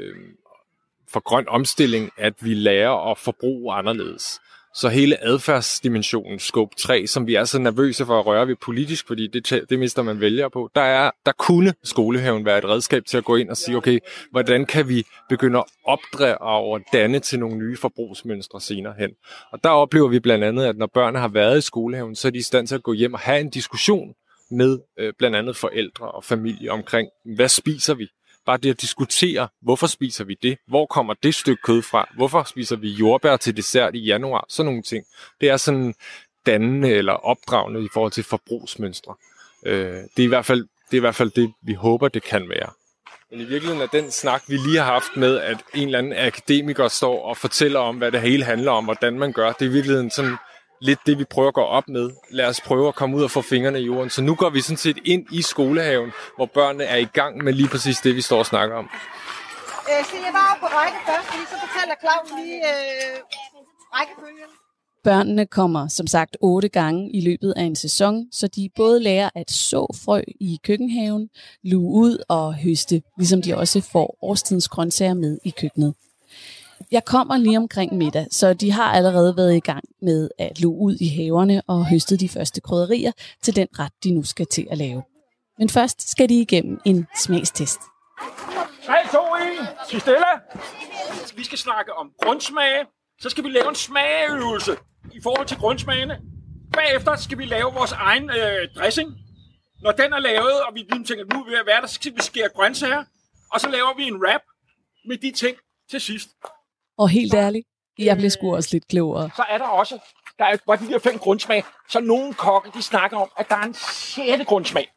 grøn omstilling, at vi lærer at forbruge anderledes. Så hele adfærdsdimensionen, scope 3, som vi er så nervøse for at røre ved politisk, fordi det mister man vælgere på, der kunne skolehaven være et redskab til at gå ind og sige, okay, hvordan kan vi begynde at opdrage og danne til nogle nye forbrugsmønstre senere hen. Og der oplever vi blandt andet, at når børnene har været i skolehaven, så er de i stand til at gå hjem og have en diskussion med blandt andet forældre og familie omkring, hvad spiser vi? Bare det at diskutere, hvorfor spiser vi det? Hvor kommer det stykke kød fra? Hvorfor spiser vi jordbær til dessert i januar? Sådan nogle ting. Det er sådan dannende eller opdragende i forhold til forbrugsmønstre. Det er i hvert fald det, vi håber, det kan være. Men i virkeligheden er den snak, vi lige har haft med, at en eller anden akademiker står og fortæller om, hvad det hele handler om, hvordan man gør. Det er i virkeligheden sådan lidt det, vi prøver at gå op med. Lad os prøve at komme ud og få fingrene i jorden. Så nu går vi sådan set ind i skolehaven, hvor børnene er i gang med lige præcis det, vi står og snakker om. Så jeg var på række først, fordi så fortæller Claus lige rækkefølgen. Børnene kommer som sagt 8 gange i løbet af en sæson, så de både lærer at så frø i køkkenhaven, luge ud og høste, ligesom de også får årstidens grøntsager med i køkkenet. Jeg kommer lige omkring middag, så de har allerede været i gang med at luge ud i haverne og høste de første krydderier til den ret, de nu skal til at lave. Men først skal de igennem en smagstest. 3, 2, 1, sig stille. Vi skal snakke om grundsmage. Så skal vi lave en smageøvelse i forhold til grundsmagene. Bagefter skal vi lave vores egen dressing. Når den er lavet, og vi tænker, at nu er vi ved at være der, så skal vi skære grøntsager. Og så laver vi en wrap med de ting til sidst. Og helt ærligt, jeg bliver sgu også lidt klogere. Så er der også, der er bare de der 5 grundsmag, så nogle kokke, de snakker om, at der er en 6. grundsmag.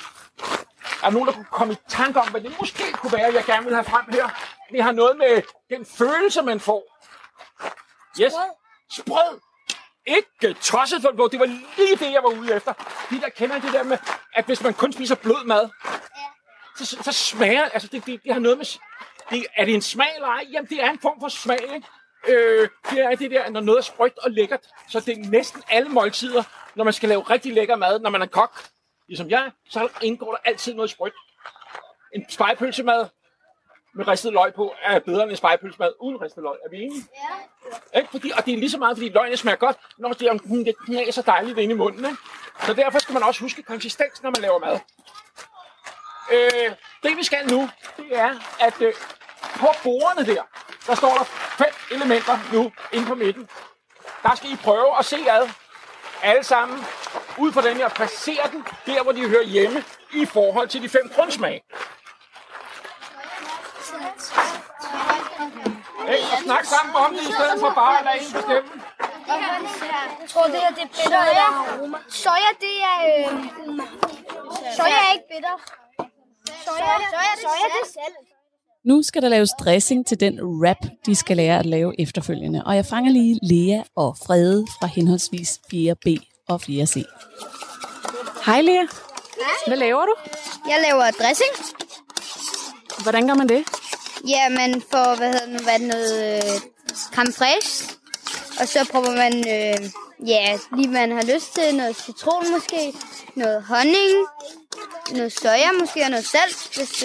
Er der nogen, der kunne komme i tanke om, hvad det måske kunne være, jeg gerne vil have frem her? Det har noget med den følelse, man får. Yes. Sprød. Ikke tosset for det var lige det, jeg var ude efter. De der kender det der med, at hvis man kun spiser blød mad, så smager, altså det har noget med... Er det en smag eller ej? Jamen, det er en form for smag, ikke? Det er det der, når noget er sprødt og lækkert. Så det er næsten alle måltider, når man skal lave rigtig lækker mad, når man er kok, ligesom jeg, så indgår der altid noget sprødt. En spegepølsemad med ristet løg på er bedre end en spegepølsemad uden ristet løg. Er vi enige? Ja. Ikke? Og det er lige så meget, fordi løgene smager godt, når det knaser dejligt inde i munden. Ikke? Så derfor skal man også huske konsistens, når man laver mad. Det vi skal nu, det er, at på bordene der står der 5 elementer nu inde på midten. Der skal I prøve at se ad. Alle sammen. Ud fra den her, placere den der, hvor de hører hjemme, i forhold til de 5 grundsmag. Og snak sammen om det, i stedet for bare at lade en bestemme. Jeg tror, det her det er bitter eller aroma. Soja, det er... Soja er ikke bitter. Soja det er salt. Nu skal der laves dressing til den wrap, de skal lære at lave efterfølgende. Og jeg fanger lige Lea og Frede fra henholdsvis 4B og 4C. Hej Lea. Hvad laver du? Jeg laver dressing. Hvordan gør man det? Ja, man får, noget creme fraiche, og så prøver man, lige man har lyst til, noget citron måske, noget honning, noget soja måske, og noget salt, hvis,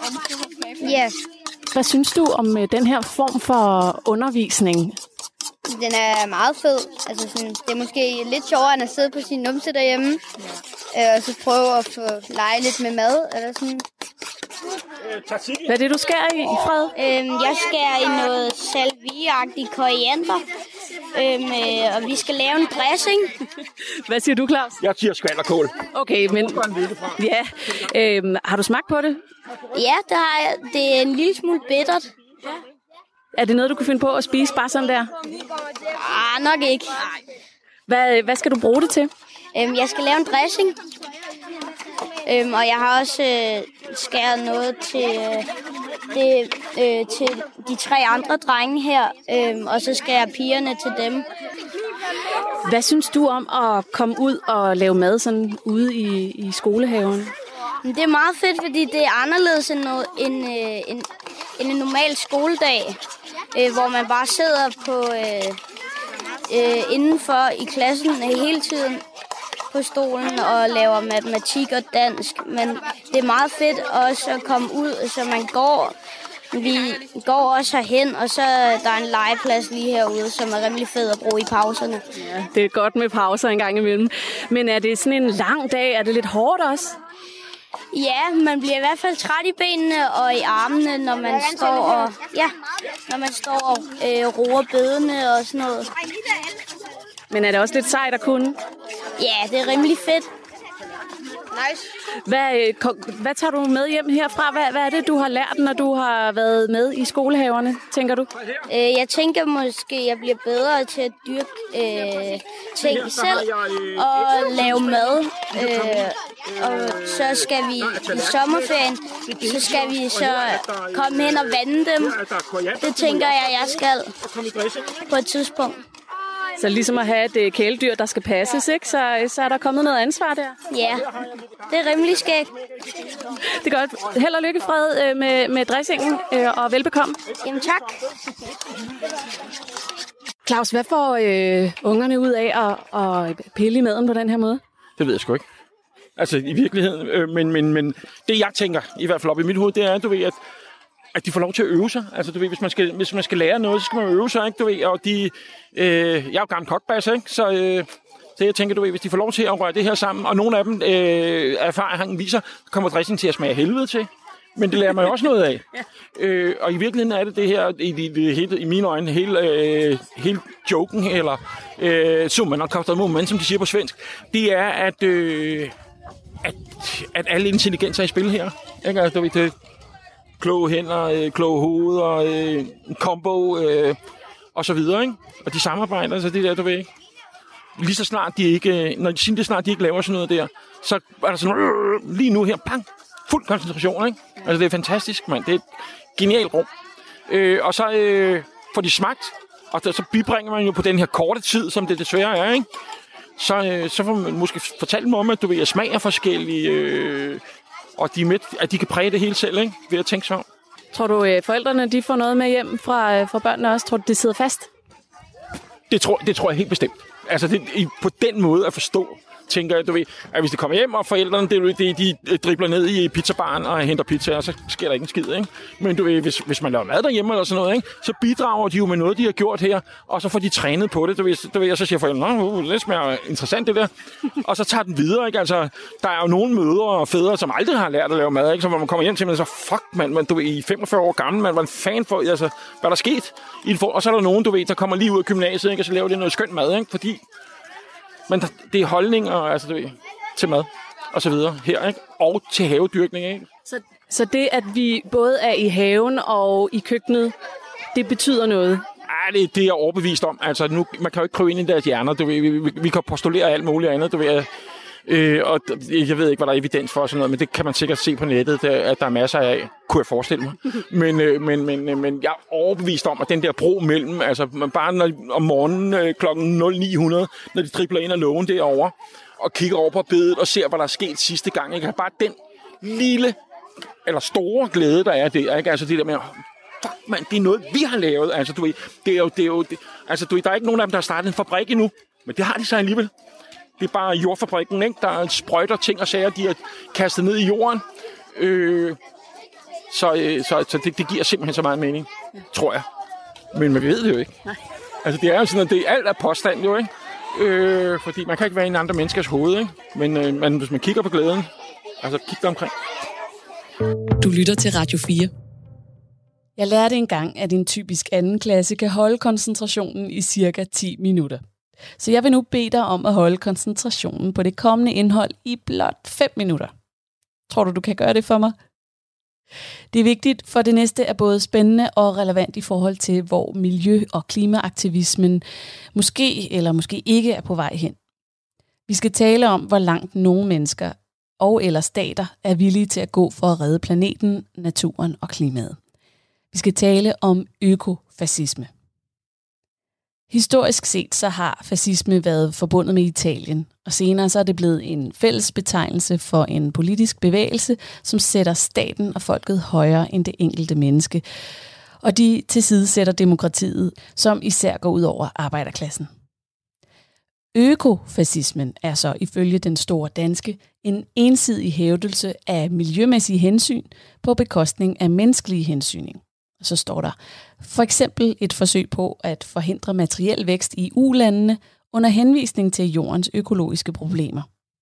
Hvad synes du om den her form for undervisning? Den er meget fed. Altså sådan, det er måske lidt sjovere, end at sidde på sin numse derhjemme, og så prøve at få lege lidt med mad, eller sådan. Hvad er det, du skærer i, Fred? Jeg skærer i noget salvieagtigt koriander, og vi skal lave en dressing. Hvad siger du, Claus? Jeg siger skvalderkål. Okay, men... Ja. Har du smagt på det? Ja, det har jeg. Det er en lille smule bittert. Ja. Er det noget, du kunne finde på at spise bare sådan der? Nok ikke. Hvad skal du bruge det til? Jeg skal lave en dressing. Og jeg har også skåret noget til de 3 andre drenge her. Og så skal jeg pigerne til dem. Hvad synes du om at komme ud og lave mad sådan ude i skolehaverne? Det er meget fedt, fordi det er anderledes end en normal skoledag, hvor man bare sidder på indenfor i klassen hele tiden på stolen og laver matematik og dansk. Men det er meget fedt også at komme ud, så man går. Vi går også herhen, og så der er en legeplads lige herude, som er rimelig fed at bruge i pauserne. Ja, det er godt med pauser en gang imellem. Men er det sådan en lang dag? Er det lidt hårdt også? Ja, man bliver i hvert fald træt i benene og i armene, når man står og roer bedene og sådan noget. Men er det også lidt sejt at kunne? Ja, det er rimelig fedt. Nice. Hvad tager du med hjem herfra? Hvad er det, du har lært, når du har været med i skolehaverne, tænker du? Jeg tænker måske, jeg bliver bedre til at dyrke ting selv og lave mad. Og så skal vi i sommerferien, så skal vi så komme hen og vande dem. Det tænker jeg skal på et tidspunkt. Så ligesom at have et kæledyr, der skal passes, ikke? Så er der kommet noget ansvar der. Ja, det er rimelig skægt. Det er godt. Held og lykke, Fred, med dressingen, og velbekomme. Jamen tak. Claus, hvad får ungerne ud af at pille i maden på den her måde? Det ved jeg sgu ikke. Altså i virkeligheden. Men det jeg tænker, i hvert fald op i mit hoved, det er, du ved, at de får lov til at øve sig. Altså, du ved, hvis man skal lære noget, så skal man øve sig, ikke? Du ved, og jeg er jo gammel kokbasser, ikke? Så jeg tænker, du ved, hvis de får lov til at røre det her sammen, og nogle af dem erfaringen viser, kommer dressing til at smage helvede til. Men det lærer man jo også noget af. Og i virkeligheden er det her, i mine øjne, hele joken, eller summen og kostet moment, som de siger på svensk, det er, at alle intelligenser er i spil her. Ikke? Altså, du ved, det kloge hænder, kloge hoveder, en combo, og så videre, ikke? Og de samarbejder, så det der, du ved ikke. Lige så snart de ikke, når de siger det snart, de ikke laver sådan noget der, så er der sådan lige nu her, bang, fuld koncentration, ikke? Altså det er fantastisk, mand. Det er et genialt rum. Og så får de smagt, og så bibringer man jo på den her korte tid, som det desværre er, ikke? Så får man måske fortælle dem om, at du ved, at smag er forskellige, og at de kan præge det hele selv, ikke? Ved at tænke sig om. Tror du, forældrene de får noget med hjem fra børnene også? Tror du, det sidder fast? Det tror jeg helt bestemt. Altså på den måde at forstå, tænker jeg, du ved, at hvis de kommer hjem, og forældrene de dribler ned i pizzabaren og henter pizza, og så sker der ikke en skid, ikke? Men du ved, hvis man laver mad derhjemme eller sådan noget, ikke? Så bidrager de jo med noget, de har gjort her, og så får de trænet på det, du ved, og så siger forældrene, det smager interessant det der, og så tager den videre, ikke? Altså, der er jo nogle mødre og fædre, som aldrig har lært at lave mad, ikke? Så hvor man kommer hjem til, så fuck, man, du ved, i 45 år gammel, man var en fan for, altså, hvad der skete. Og så er der nogen, du ved, der kommer lige ud af gymnasiet, ikke? Og så laver de noget skønt mad, ikke? Fordi men det er holdninger, altså, du ved, til mad og så videre her, ikke? Og til havedyrkning, ikke? Så det, at vi både er i haven og i køkkenet, det betyder noget? Ja, det er jeg overbevist om. Altså, nu, man kan jo ikke prøve ind i deres hjerner. Du ved, vi kan postulere alt muligt andet, du ved. Og jeg ved ikke, hvad der er evidens for sådan noget, men det kan man sikkert se på nettet, at der er masser af, kunne jeg forestille mig. Men jeg er overbevist om, at den der bro mellem, altså bare om morgenen klokken 0900, når de dribler ind ad lågen derovre, og kigger over på bedet og ser, hvad der er sket sidste gang, ikke? Bare den lille eller store glæde, der er der, ikke? Altså det der med, fuck mand, det er noget, vi har lavet. Altså du ved, der er ikke nogen af dem, der har startet en fabrik endnu, men det har de så alligevel. Det er bare jordfabrikken, ikke? Der sprøjter ting og sager, de er kastet ned i jorden. Så det giver simpelthen så meget mening, tror jeg. Men man ved det jo ikke. Nej. Altså det er jo sådan, at alt er påstand jo, ikke? Fordi man kan ikke være i en andre menneskers hoved, ikke? Men hvis man kigger på glæden, altså kig der omkring. Du lytter til Radio 4. Jeg lærte engang, at en typisk anden klasse kan holde koncentrationen i cirka 10 minutter. Så jeg vil nu bede dig om at holde koncentrationen på det kommende indhold i blot 5 minutter. Tror du kan gøre det for mig? Det er vigtigt, for det næste er både spændende og relevant i forhold til, hvor miljø- og klimaaktivismen måske eller måske ikke er på vej hen. Vi skal tale om, hvor langt nogle mennesker og eller stater er villige til at gå for at redde planeten, naturen og klimaet. Vi skal tale om økofascisme. Historisk set så har fascisme været forbundet med Italien, og senere så er det blevet en fælles betegnelse for en politisk bevægelse, som sætter staten og folket højere end det enkelte menneske, og de tilsidesætter demokratiet, som især går ud over arbejderklassen. Økofascismen er så ifølge Den Store Danske en ensidig hævdelse af miljømæssige hensyn på bekostning af menneskelige hensyn. Og så står der for eksempel et forsøg på at forhindre materiel vækst i ulandene under henvisning til jordens økologiske problemer.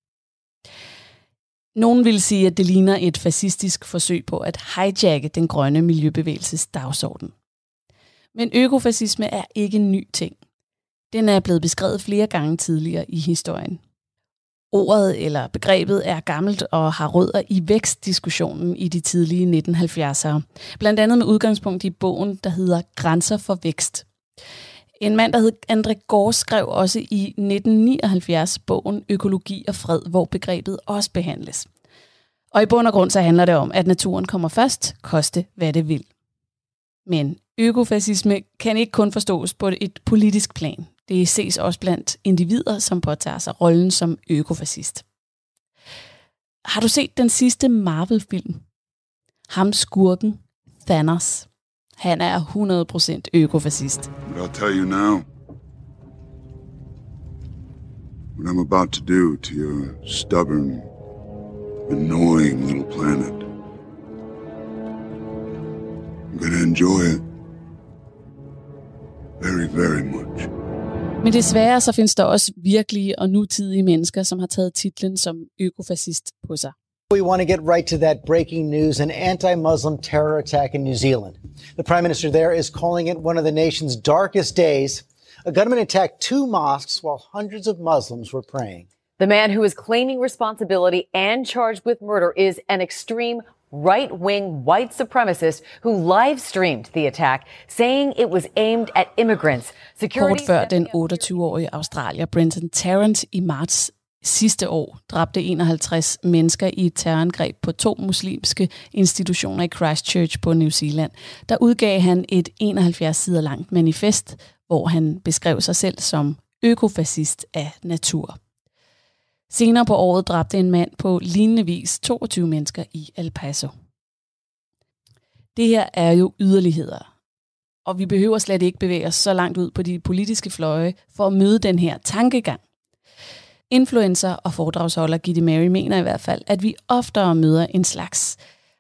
Nogen vil sige, at det ligner et fascistisk forsøg på at hijacke den grønne miljøbevægelses dagsorden. Men økofascisme er ikke en ny ting. Den er blevet beskrevet flere gange tidligere i historien. Ordet eller begrebet er gammelt og har rødder i vækstdiskussionen i de tidlige 1970'ere. Blandt andet med udgangspunkt i bogen, der hedder Grænser for vækst. En mand, der hed André Gorz, skrev også i 1979 bogen Økologi og fred, hvor begrebet også behandles. Og i bund og grund så handler det om, at naturen kommer først, koste hvad det vil. Men økofascisme kan ikke kun forstås på et politisk plan. Det ses også blandt individer, som påtager sig rollen som økofascist. Har du set den sidste Marvel-film? Ham skurken, Thanos. Han er 100% økofascist. But I'll tell you now. What I'm about to do to your stubborn, annoying little planet. I'm gonna enjoy it. Very, very much. Men desværre så findes der også virkelige og nutidige mennesker, som har taget titlen som økofascist på sig. We want to get right to that breaking news, an anti-Muslim terror attack in New Zealand. The Prime Minister there is calling it one of the nation's darkest days. A gunman attacked 2 mosques while hundreds of Muslims were praying. The man who is claiming responsibility and charged with murder is an extreme right-wing white supremacist who live-streamed the attack, saying it was aimed at immigrants. Kort før den 28-årige australier Brenton Tarrant i marts sidste år dræbte 51 mennesker i et terrorangreb på 2 muslimske institutioner i Christchurch på New Zealand. Der udgav han et 71 sider langt manifest, hvor han beskrev sig selv som økofascist af natur. Senere på året dræbte en mand på lignende vis 22 mennesker i El Paso. Det her er jo yderligheder, og vi behøver slet ikke bevæge os så langt ud på de politiske fløje for at møde den her tankegang. Influencer og foredragsholder Gitte Mary mener i hvert fald, at vi oftere møder en slags,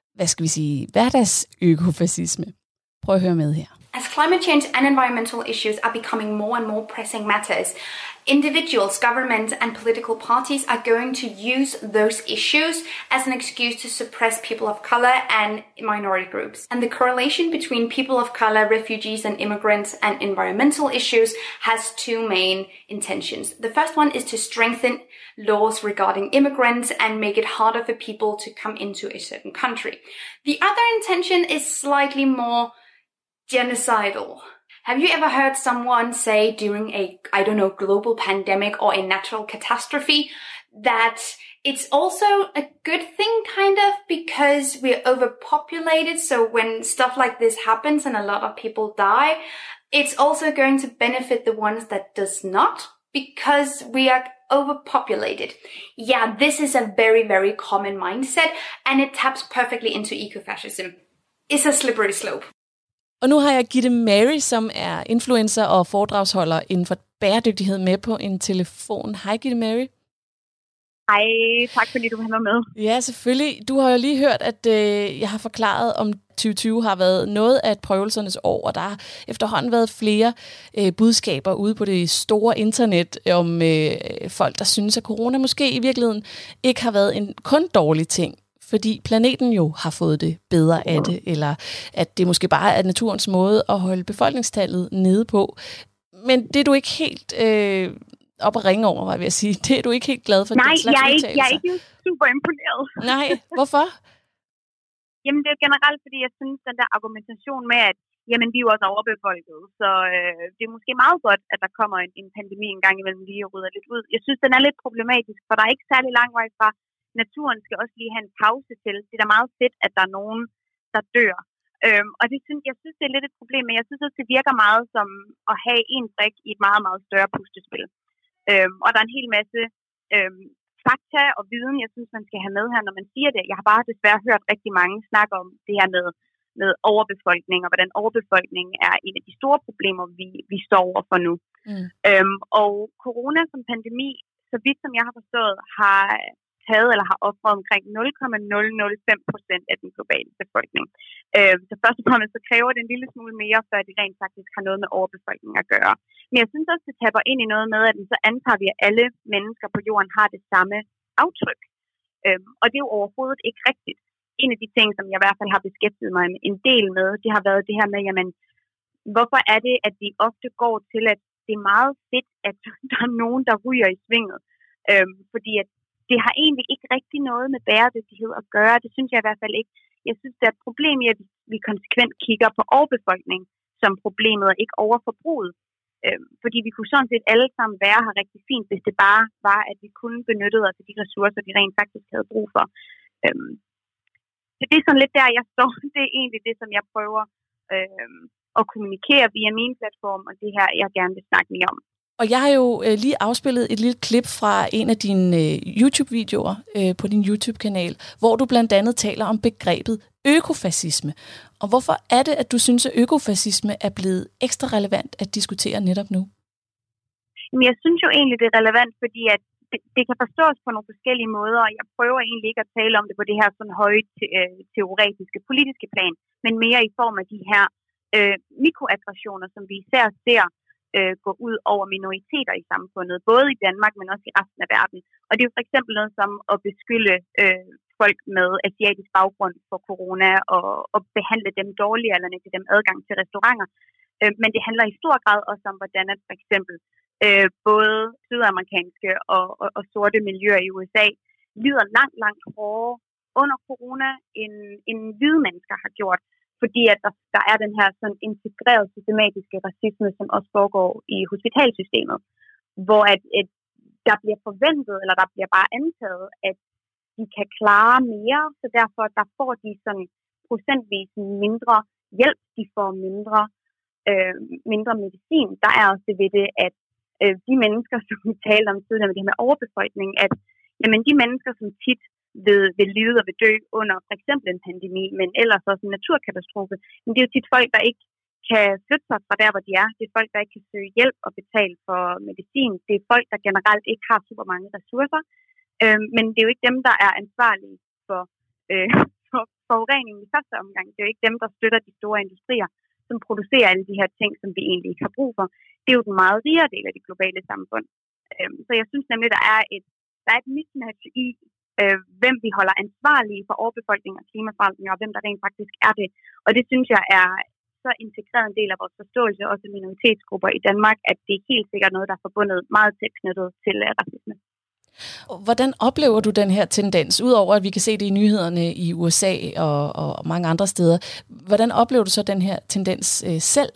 hverdagsøkofascisme. Prøv at høre med her. As climate change and environmental issues are becoming more and more pressing matters, individuals, governments, and political parties are going to use those issues as an excuse to suppress people of color and minority groups. And the correlation between people of color, refugees, and immigrants and environmental issues has 2 main intentions. The first one is to strengthen laws regarding immigrants and make it harder for people to come into a certain country. The other intention is slightly more genocidal. Have you ever heard someone say during a, global pandemic or a natural catastrophe that it's also a good thing, kind of, because we're overpopulated, so when stuff like this happens and a lot of people die, it's also going to benefit the ones that does not, because we are overpopulated. Yeah, this is a very, very common mindset, and it taps perfectly into ecofascism. It's a slippery slope. Og nu har jeg Gitte Mary, som er influencer og foredragsholder inden for bæredygtighed, med på en telefon. Hej Gitte Mary. Hej, tak fordi du var med. Ja, selvfølgelig. Du har jo lige hørt, at jeg har forklaret, om 2020 har været noget af et prøvelsernes år, og der har efterhånden været flere budskaber ude på det store internet om folk, der synes, at corona måske i virkeligheden ikke har været en kun dårlig ting, fordi planeten jo har fået det bedre af det, eller at det måske bare er naturens måde at holde befolkningstallet nede på. Men det er du ikke helt op at ringe over, vil jeg sige. Det er du ikke helt glad for. Nej, den slags udtalelser. jeg er ikke super imponeret. Nej, hvorfor? Jamen det er generelt, fordi jeg synes, den der argumentation med, at jamen, vi er jo også overbefolket, så det er måske meget godt, at der kommer en pandemi en gang imellem lige og rydder lidt ud. Jeg synes, den er lidt problematisk, for der er ikke særlig lang vej fra. Naturen skal også lige have en pause til. Det er da meget fedt, at der er nogen, der dør. Og jeg synes, det er lidt et problem, men jeg synes også, det virker meget som at have en brik i et meget, meget større puslespil. Og der er en hel masse fakta og viden, jeg synes, man skal have med her, når man siger det. Jeg har bare desværre hørt rigtig mange snakke om det her med overbefolkning, og hvordan overbefolkning er en af de store problemer, vi står overfor nu. Og corona som pandemi, så vidt som jeg har forstået, har taget eller har offret omkring 0,005% af den globale befolkning. Så først og fremmest så kræver det en lille smule mere, før det rent faktisk har noget med overbefolkning at gøre. Men jeg synes også, det tapper ind i noget med, at så antager vi, at alle mennesker på jorden har det samme aftryk. Og det er jo overhovedet ikke rigtigt. En af de ting, som jeg i hvert fald har beskæftiget mig en del med, det har været det her med, jamen, hvorfor er det, at vi ofte går til, at det er meget fedt, at der er nogen, der ryger i svinget. Fordi at det har egentlig ikke rigtig noget med bæredygtighed at gøre. Det synes jeg i hvert fald ikke. Jeg synes, det er et problem i, at vi konsekvent kigger på overbefolkning som problemet og ikke overforbruget. Fordi vi kunne sådan set alle sammen være her rigtig fint, hvis det bare var, at vi kunne benytte os af de ressourcer, vi rent faktisk havde brug for. Så det er sådan lidt der, jeg står. Det er egentlig det, som jeg prøver at kommunikere via min platform, og det her, jeg gerne vil snakke mere om. Og jeg har jo lige afspillet et lille klip fra en af dine YouTube-videoer på din YouTube-kanal, hvor du blandt andet taler om begrebet økofascisme. Og hvorfor er det, at du synes, at økofascisme er blevet ekstra relevant at diskutere netop nu? Men jeg synes jo egentlig, det er relevant, fordi at det kan forstås på nogle forskellige måder, og jeg prøver egentlig ikke at tale om det på det her sådan høje teoretiske politiske plan, men mere i form af de her mikroaggressioner, som vi især ser gå ud over minoriteter i samfundet, både i Danmark, men også i resten af verden. Og det er jo for eksempel noget som at beskylde folk med asiatisk baggrund for corona og behandle dem dårligere eller nægte dem adgang til restauranter. Men det handler i stor grad også om, hvordan at for eksempel både sydamerikanske og sorte miljøer i USA lider langt hårdere under corona, end hvide mennesker har gjort. Fordi at der er den her sådan integrerede systematiske racisme, som også foregår i hospitalsystemet, hvor at der bliver forventet, eller der bliver bare antaget, at de kan klare mere, så derfor der får de sådan procentvis mindre hjælp, de får mindre medicin. Der er også det ved det, at de mennesker, som vi talte om tidligere med det her med overbefolkning, at jamen, de mennesker, som tit vil lide og vil dø under for eksempel en pandemi, men ellers også en naturkatastrofe. Men det er jo tit folk, der ikke kan flytte sig fra der, hvor de er. Det er folk, der ikke kan søge hjælp og betale for medicin. Det er folk, der generelt ikke har super mange ressourcer. Men det er jo ikke dem, der er ansvarlige for forureningen i første omgang. Det er jo ikke dem, der støtter de store industrier, som producerer alle de her ting, som vi egentlig ikke har brug for. Det er jo den meget rigere del af det globale samfund. Så jeg synes nemlig, der er et mismatch i, hvem vi holder ansvarlige for overbefolkning og klimaforandringer, og hvem der rent faktisk er det. Og det synes jeg er så integreret en del af vores forståelse, også af minoritetsgrupper i Danmark, at det er helt sikkert noget, der er forbundet meget tæt knyttet til racisme. Hvordan oplever du den her tendens, udover at vi kan se det i nyhederne i USA og mange andre steder? Hvordan oplever du så den her tendens selv?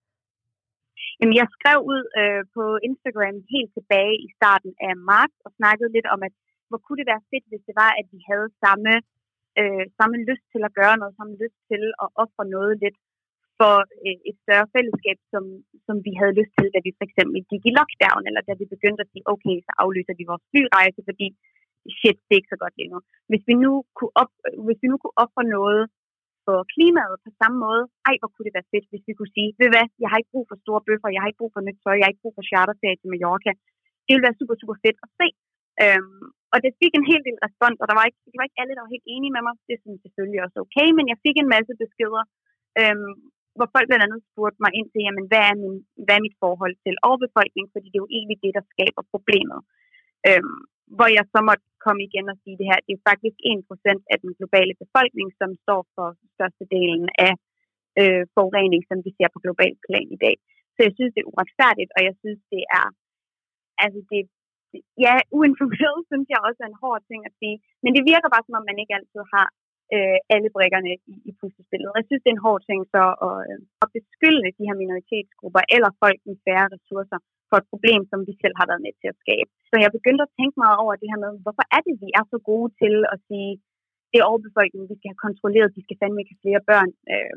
Jamen, jeg skrev ud på Instagram helt tilbage i starten af marts og snakkede lidt om, at hvor kunne det være fedt, hvis det var, at vi havde samme lyst til at gøre noget, samme lyst til at ofre noget lidt for et større fællesskab, som vi havde lyst til, da vi for eksempel gik i lockdown, eller da vi begyndte at sige, okay, så aflyser vi vores flyrejse, fordi shit, det er ikke så godt lige nu. Hvis vi nu kunne ofre noget for klimaet på samme måde, hvor kunne det være fedt, hvis vi kunne sige, ved hvad, jeg har ikke brug for store bøffer, jeg har ikke brug for nyt tøj, jeg har ikke brug for charterferie til Mallorca. Det ville være super, super fedt at se. Og det fik en hel del respons, og det var ikke alle, der var helt enige med mig. Det synes jeg selvfølgelig også okay, men jeg fik en masse beskeder, hvor folk blandt andet spurgte mig ind til, jamen, hvad er mit forhold til overbefolkning, fordi det er jo egentlig det, der skaber problemet. Hvor jeg så måtte komme igen og sige det her, det er faktisk 1% af den globale befolkning, som står for størstedelen af forurening, som vi ser på globalt plan i dag. Så jeg synes, det er uretfærdigt, og jeg synes, det er, uinformeret, synes jeg også er en hård ting at sige. Men det virker bare, som om man ikke altid har alle brikkerne i puslespillet. Og jeg synes, det er en hård ting så at beskylde de her minoritetsgrupper eller folk med færre ressourcer for et problem, som vi selv har været med til at skabe. Så jeg begyndte at tænke meget over det her med, hvorfor er det, vi er så gode til at sige, det er overbefolkningen, vi skal have kontrolleret, de skal fandme ikke have flere børn.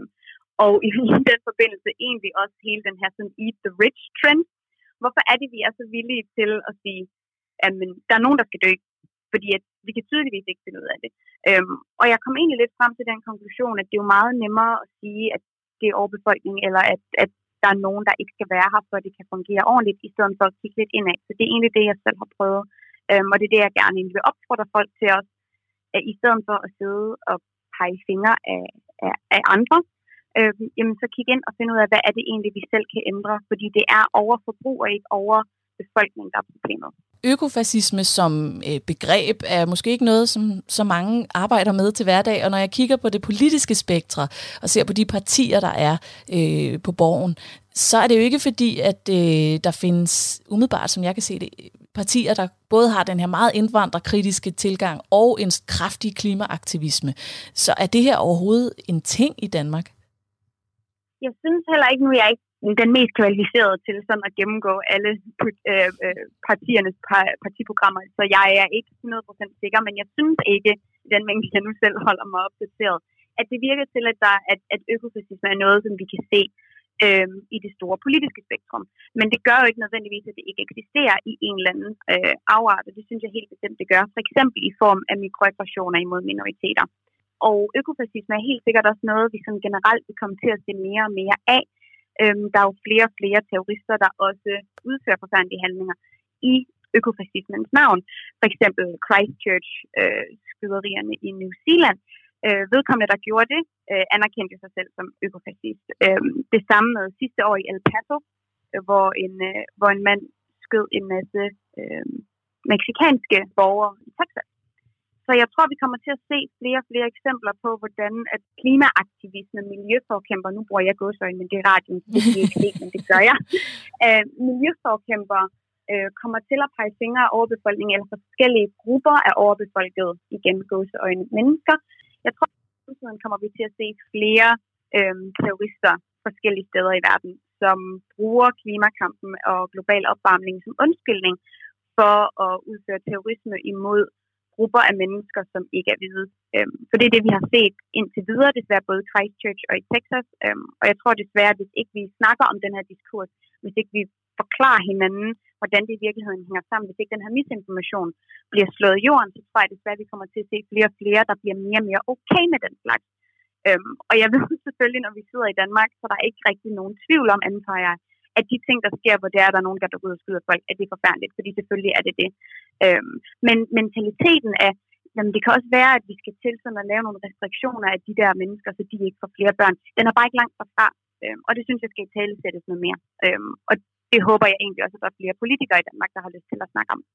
Og i den forbindelse egentlig også hele den her sådan eat the rich trend. Hvorfor er det, vi er så villige til at sige, at der er nogen, der skal dø, fordi at vi kan tydeligvis ikke finde ud af det. Og jeg kom egentlig lidt frem til den konklusion, at det er jo meget nemmere at sige, at det er overbefolkning, eller at der er nogen, der ikke skal være her, for at det kan fungere ordentligt, i stedet for at kigge lidt indad. Så det er egentlig det, jeg selv har prøvet. Og det er det, jeg gerne vil opfordre folk til os, at i stedet for at sidde og pege fingre af andre, jamen så kigge ind og finde ud af, hvad er det egentlig, vi selv kan ændre, fordi det er overforbrug og ikke overbefolkning, der er problemet. Økofascisme som begreb er måske ikke noget, som så mange arbejder med til hverdag, og når jeg kigger på det politiske spektre og ser på de partier, der er på borgen, så er det jo ikke fordi, at der findes umiddelbart, som jeg kan se det, partier, der både har den her meget indvandrerkritiske tilgang og en kraftig klimaaktivisme. Så er det her overhovedet en ting i Danmark? Jeg synes heller ikke, nu er jeg ikke den mest kvalificerede til sådan at gennemgå alle partiernes partiprogrammer, så jeg er ikke 100% sikker, men jeg synes ikke, i den mængde, jeg nu selv holder mig opdateret, at det virker til, at økofascisme er noget, som vi kan se i det store politiske spektrum. Men det gør jo ikke nødvendigvis, at det ikke eksisterer i en eller anden afart, og det synes jeg helt bestemt, det gør. For eksempel i form af mikroaggressioner imod minoriteter. Og økofascisme er helt sikkert også noget, vi sådan generelt vil komme til at se mere og mere af. Der er jo flere og flere terrorister, der også udfører forfærdelige handlinger i økofascismens navn. For eksempel Christchurch-skyderierne i New Zealand. Vedkommende, der gjorde det, anerkendte sig selv som økofascist. Det samme med sidste år i El Paso, hvor en mand skød en masse mexikanske borgere i Texas. Så jeg tror, vi kommer til at se flere og flere eksempler på, hvordan at klimaaktivisme, miljøforkæmper, nu bruger jeg gåseøjne, men det er radioen, det kan ikke se, men det gør jeg. Miljøforkæmper kommer til at pege fingre af overbefolkning eller forskellige grupper af overbefolkede, igen gåseøjne, mennesker. Jeg tror, at kommer vi til at se flere terrorister forskellige steder i verden, som bruger klimakampen og global opvarmning som undskyldning for at udføre terrorisme imod grupper af mennesker, som ikke er hvide. For det er det, vi har set indtil videre, desværre både i Christchurch og i Texas. Og jeg tror desværre, at hvis ikke vi snakker om den her diskurs, hvis ikke vi forklarer hinanden, hvordan det i virkeligheden hænger sammen, hvis ikke den her misinformation bliver slået i jorden, så tror jeg desværre, at vi kommer til at se flere og flere, der bliver mere og mere okay med den slags. Og jeg ved selvfølgelig, når vi sidder i Danmark, så der er ikke rigtig nogen tvivl om, antager jeg, at de ting, der sker, hvor der er nogen, der går ud og skyder folk, at det er forfærdeligt, fordi selvfølgelig er det det. Men mentaliteten af, jamen det kan også være, at vi skal til sådan at lave nogle restriktioner af de der mennesker, så de ikke får flere børn. Den er bare ikke langt fra. Og det synes jeg skal i tale sættes noget mere. Og det håber jeg egentlig også, at der er flere politikere i Danmark, der har lyst til at snakke om.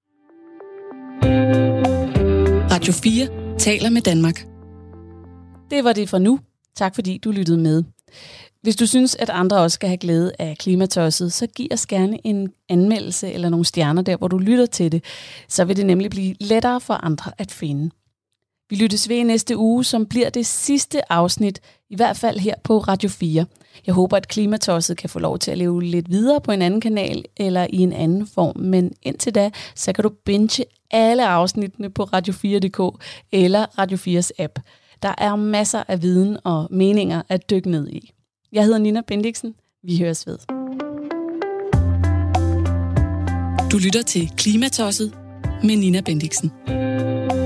Radio 4 taler med Danmark. Det var det for nu. Tak fordi du lyttede med. Hvis du synes, at andre også skal have glæde af Klimatosset, så giv os gerne en anmeldelse eller nogle stjerner der, hvor du lytter til det. Så vil det nemlig blive lettere for andre at finde. Vi lyttes ved næste uge, som bliver det sidste afsnit, i hvert fald her på Radio 4. Jeg håber, at Klimatosset kan få lov til at leve lidt videre på en anden kanal eller i en anden form. Men indtil da, så kan du binge alle afsnittene på radio4.dk eller Radio 4's app. Der er masser af viden og meninger at dykke ned i. Jeg hedder Nina Bendiksen. Vi høres ved. Du lytter til Klimatosset med Nina Bendiksen.